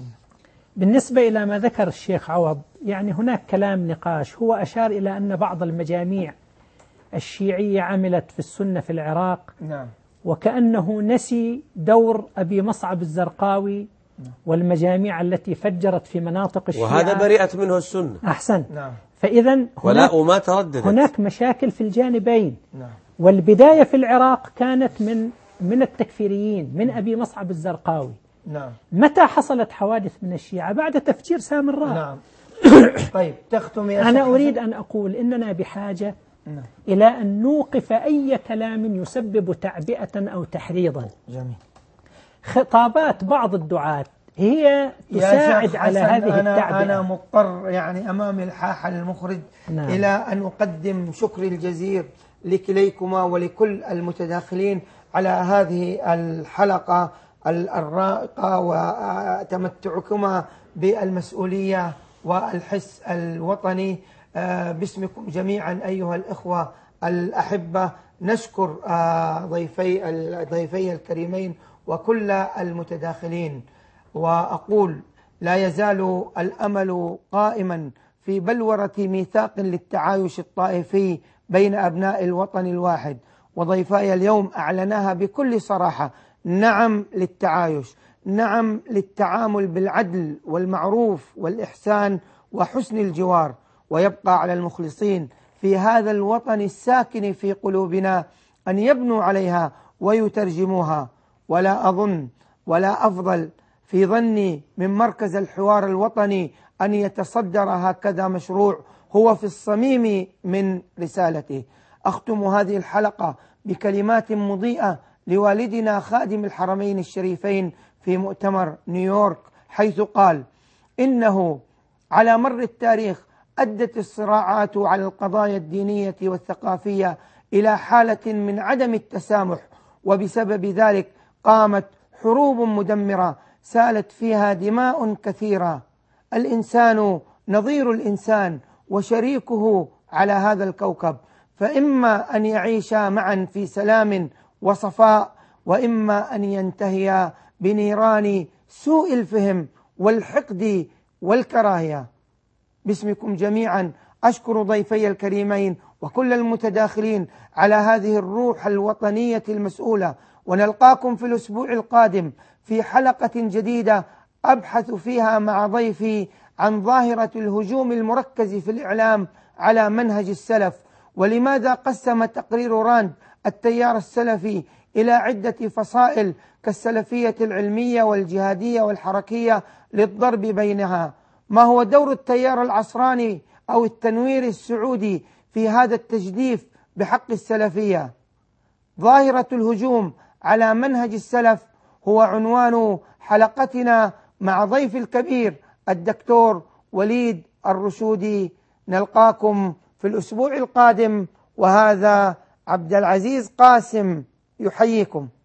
بالنسبة إلى ما ذكر الشيخ عوض، يعني هناك كلام نقاش. هو أشار إلى أن بعض المجاميع الشيعية عملت في السنة في العراق، نعم. وكأنه نسي دور أبي مصعب الزرقاوي والمجاميع التي فجرت في مناطق الشيعة، وهذا برئت منه السنة. أحسن. نعم. فإذا ولا وما ترددت. هناك مشاكل في الجانبين. نعم. والبداية في العراق كانت من من التكفيريين، من أبي مصعب الزرقاوي. نعم. متى حصلت حوادث من الشيعة؟ بعد تفجير سامراء. نعم. طيب تختم يا أنا أريد أن أقول إننا بحاجة نعم. إلى أن نوقف أي كلام يسبب تعبئة أو تحريضا. جميل. خطابات بعض الدعاة هي تساعد على هذه أنا التعبئة. أنا مضطر يعني أمام الحاحة المخرج نعم. إلى أن أقدم شكري الجزيل لكليكما ولكل المتداخلين على هذه الحلقة الرائقة، وتمتعكما بالمسؤولية والحس الوطني. باسمكم جميعا أيها الإخوة الأحبة نشكر ضيفي الضيفي الكريمين وكل المتداخلين، وأقول: لا يزال الأمل قائما في بلورة ميثاق للتعايش الطائفي بين أبناء الوطن الواحد، وضيفاي اليوم أعلناها بكل صراحة: نعم للتعايش، نعم للتعامل بالعدل والمعروف والإحسان وحسن الجوار، ويبقى على المخلصين في هذا الوطن الساكن في قلوبنا أن يبنوا عليها ويترجموها. ولا أظن ولا أفضل في ظني من مركز الحوار الوطني أن يتصدر هكذا مشروع هو في الصميم من رسالته. أختم هذه الحلقة بكلمات مضيئة لوالدنا خادم الحرمين الشريفين في مؤتمر نيويورك، حيث قال: إنه على مر التاريخ أدت الصراعات على القضايا الدينية والثقافية إلى حالة من عدم التسامح، وبسبب ذلك قامت حروب مدمرة سالت فيها دماء كثيرة. الإنسان نظير الإنسان وشريكه على هذا الكوكب، فإما أن يعيشا معا في سلام وصفاء، وإما أن ينتهيا بنيران سوء الفهم والحقد والكراهية. باسمكم جميعا أشكر ضيفي الكريمين وكل المتداخلين على هذه الروح الوطنية المسؤولة، ونلقاكم في الأسبوع القادم في حلقة جديدة أبحث فيها مع ضيفي عن ظاهرة الهجوم المركز في الإعلام على منهج السلف، ولماذا قسم تقرير راند التيار السلفي إلى عدة فصائل كالسلفية العلمية والجهادية والحركية للضرب بينها. ما هو دور التيار العصراني أو التنوير السعودي في هذا التجديف بحق السلفية؟ ظاهرة الهجوم على منهج السلف هو عنوان حلقتنا مع ضيف الكبير الدكتور وليد الرشودي. نلقاكم في الأسبوع القادم، وهذا عبد العزيز قاسم يحييكم.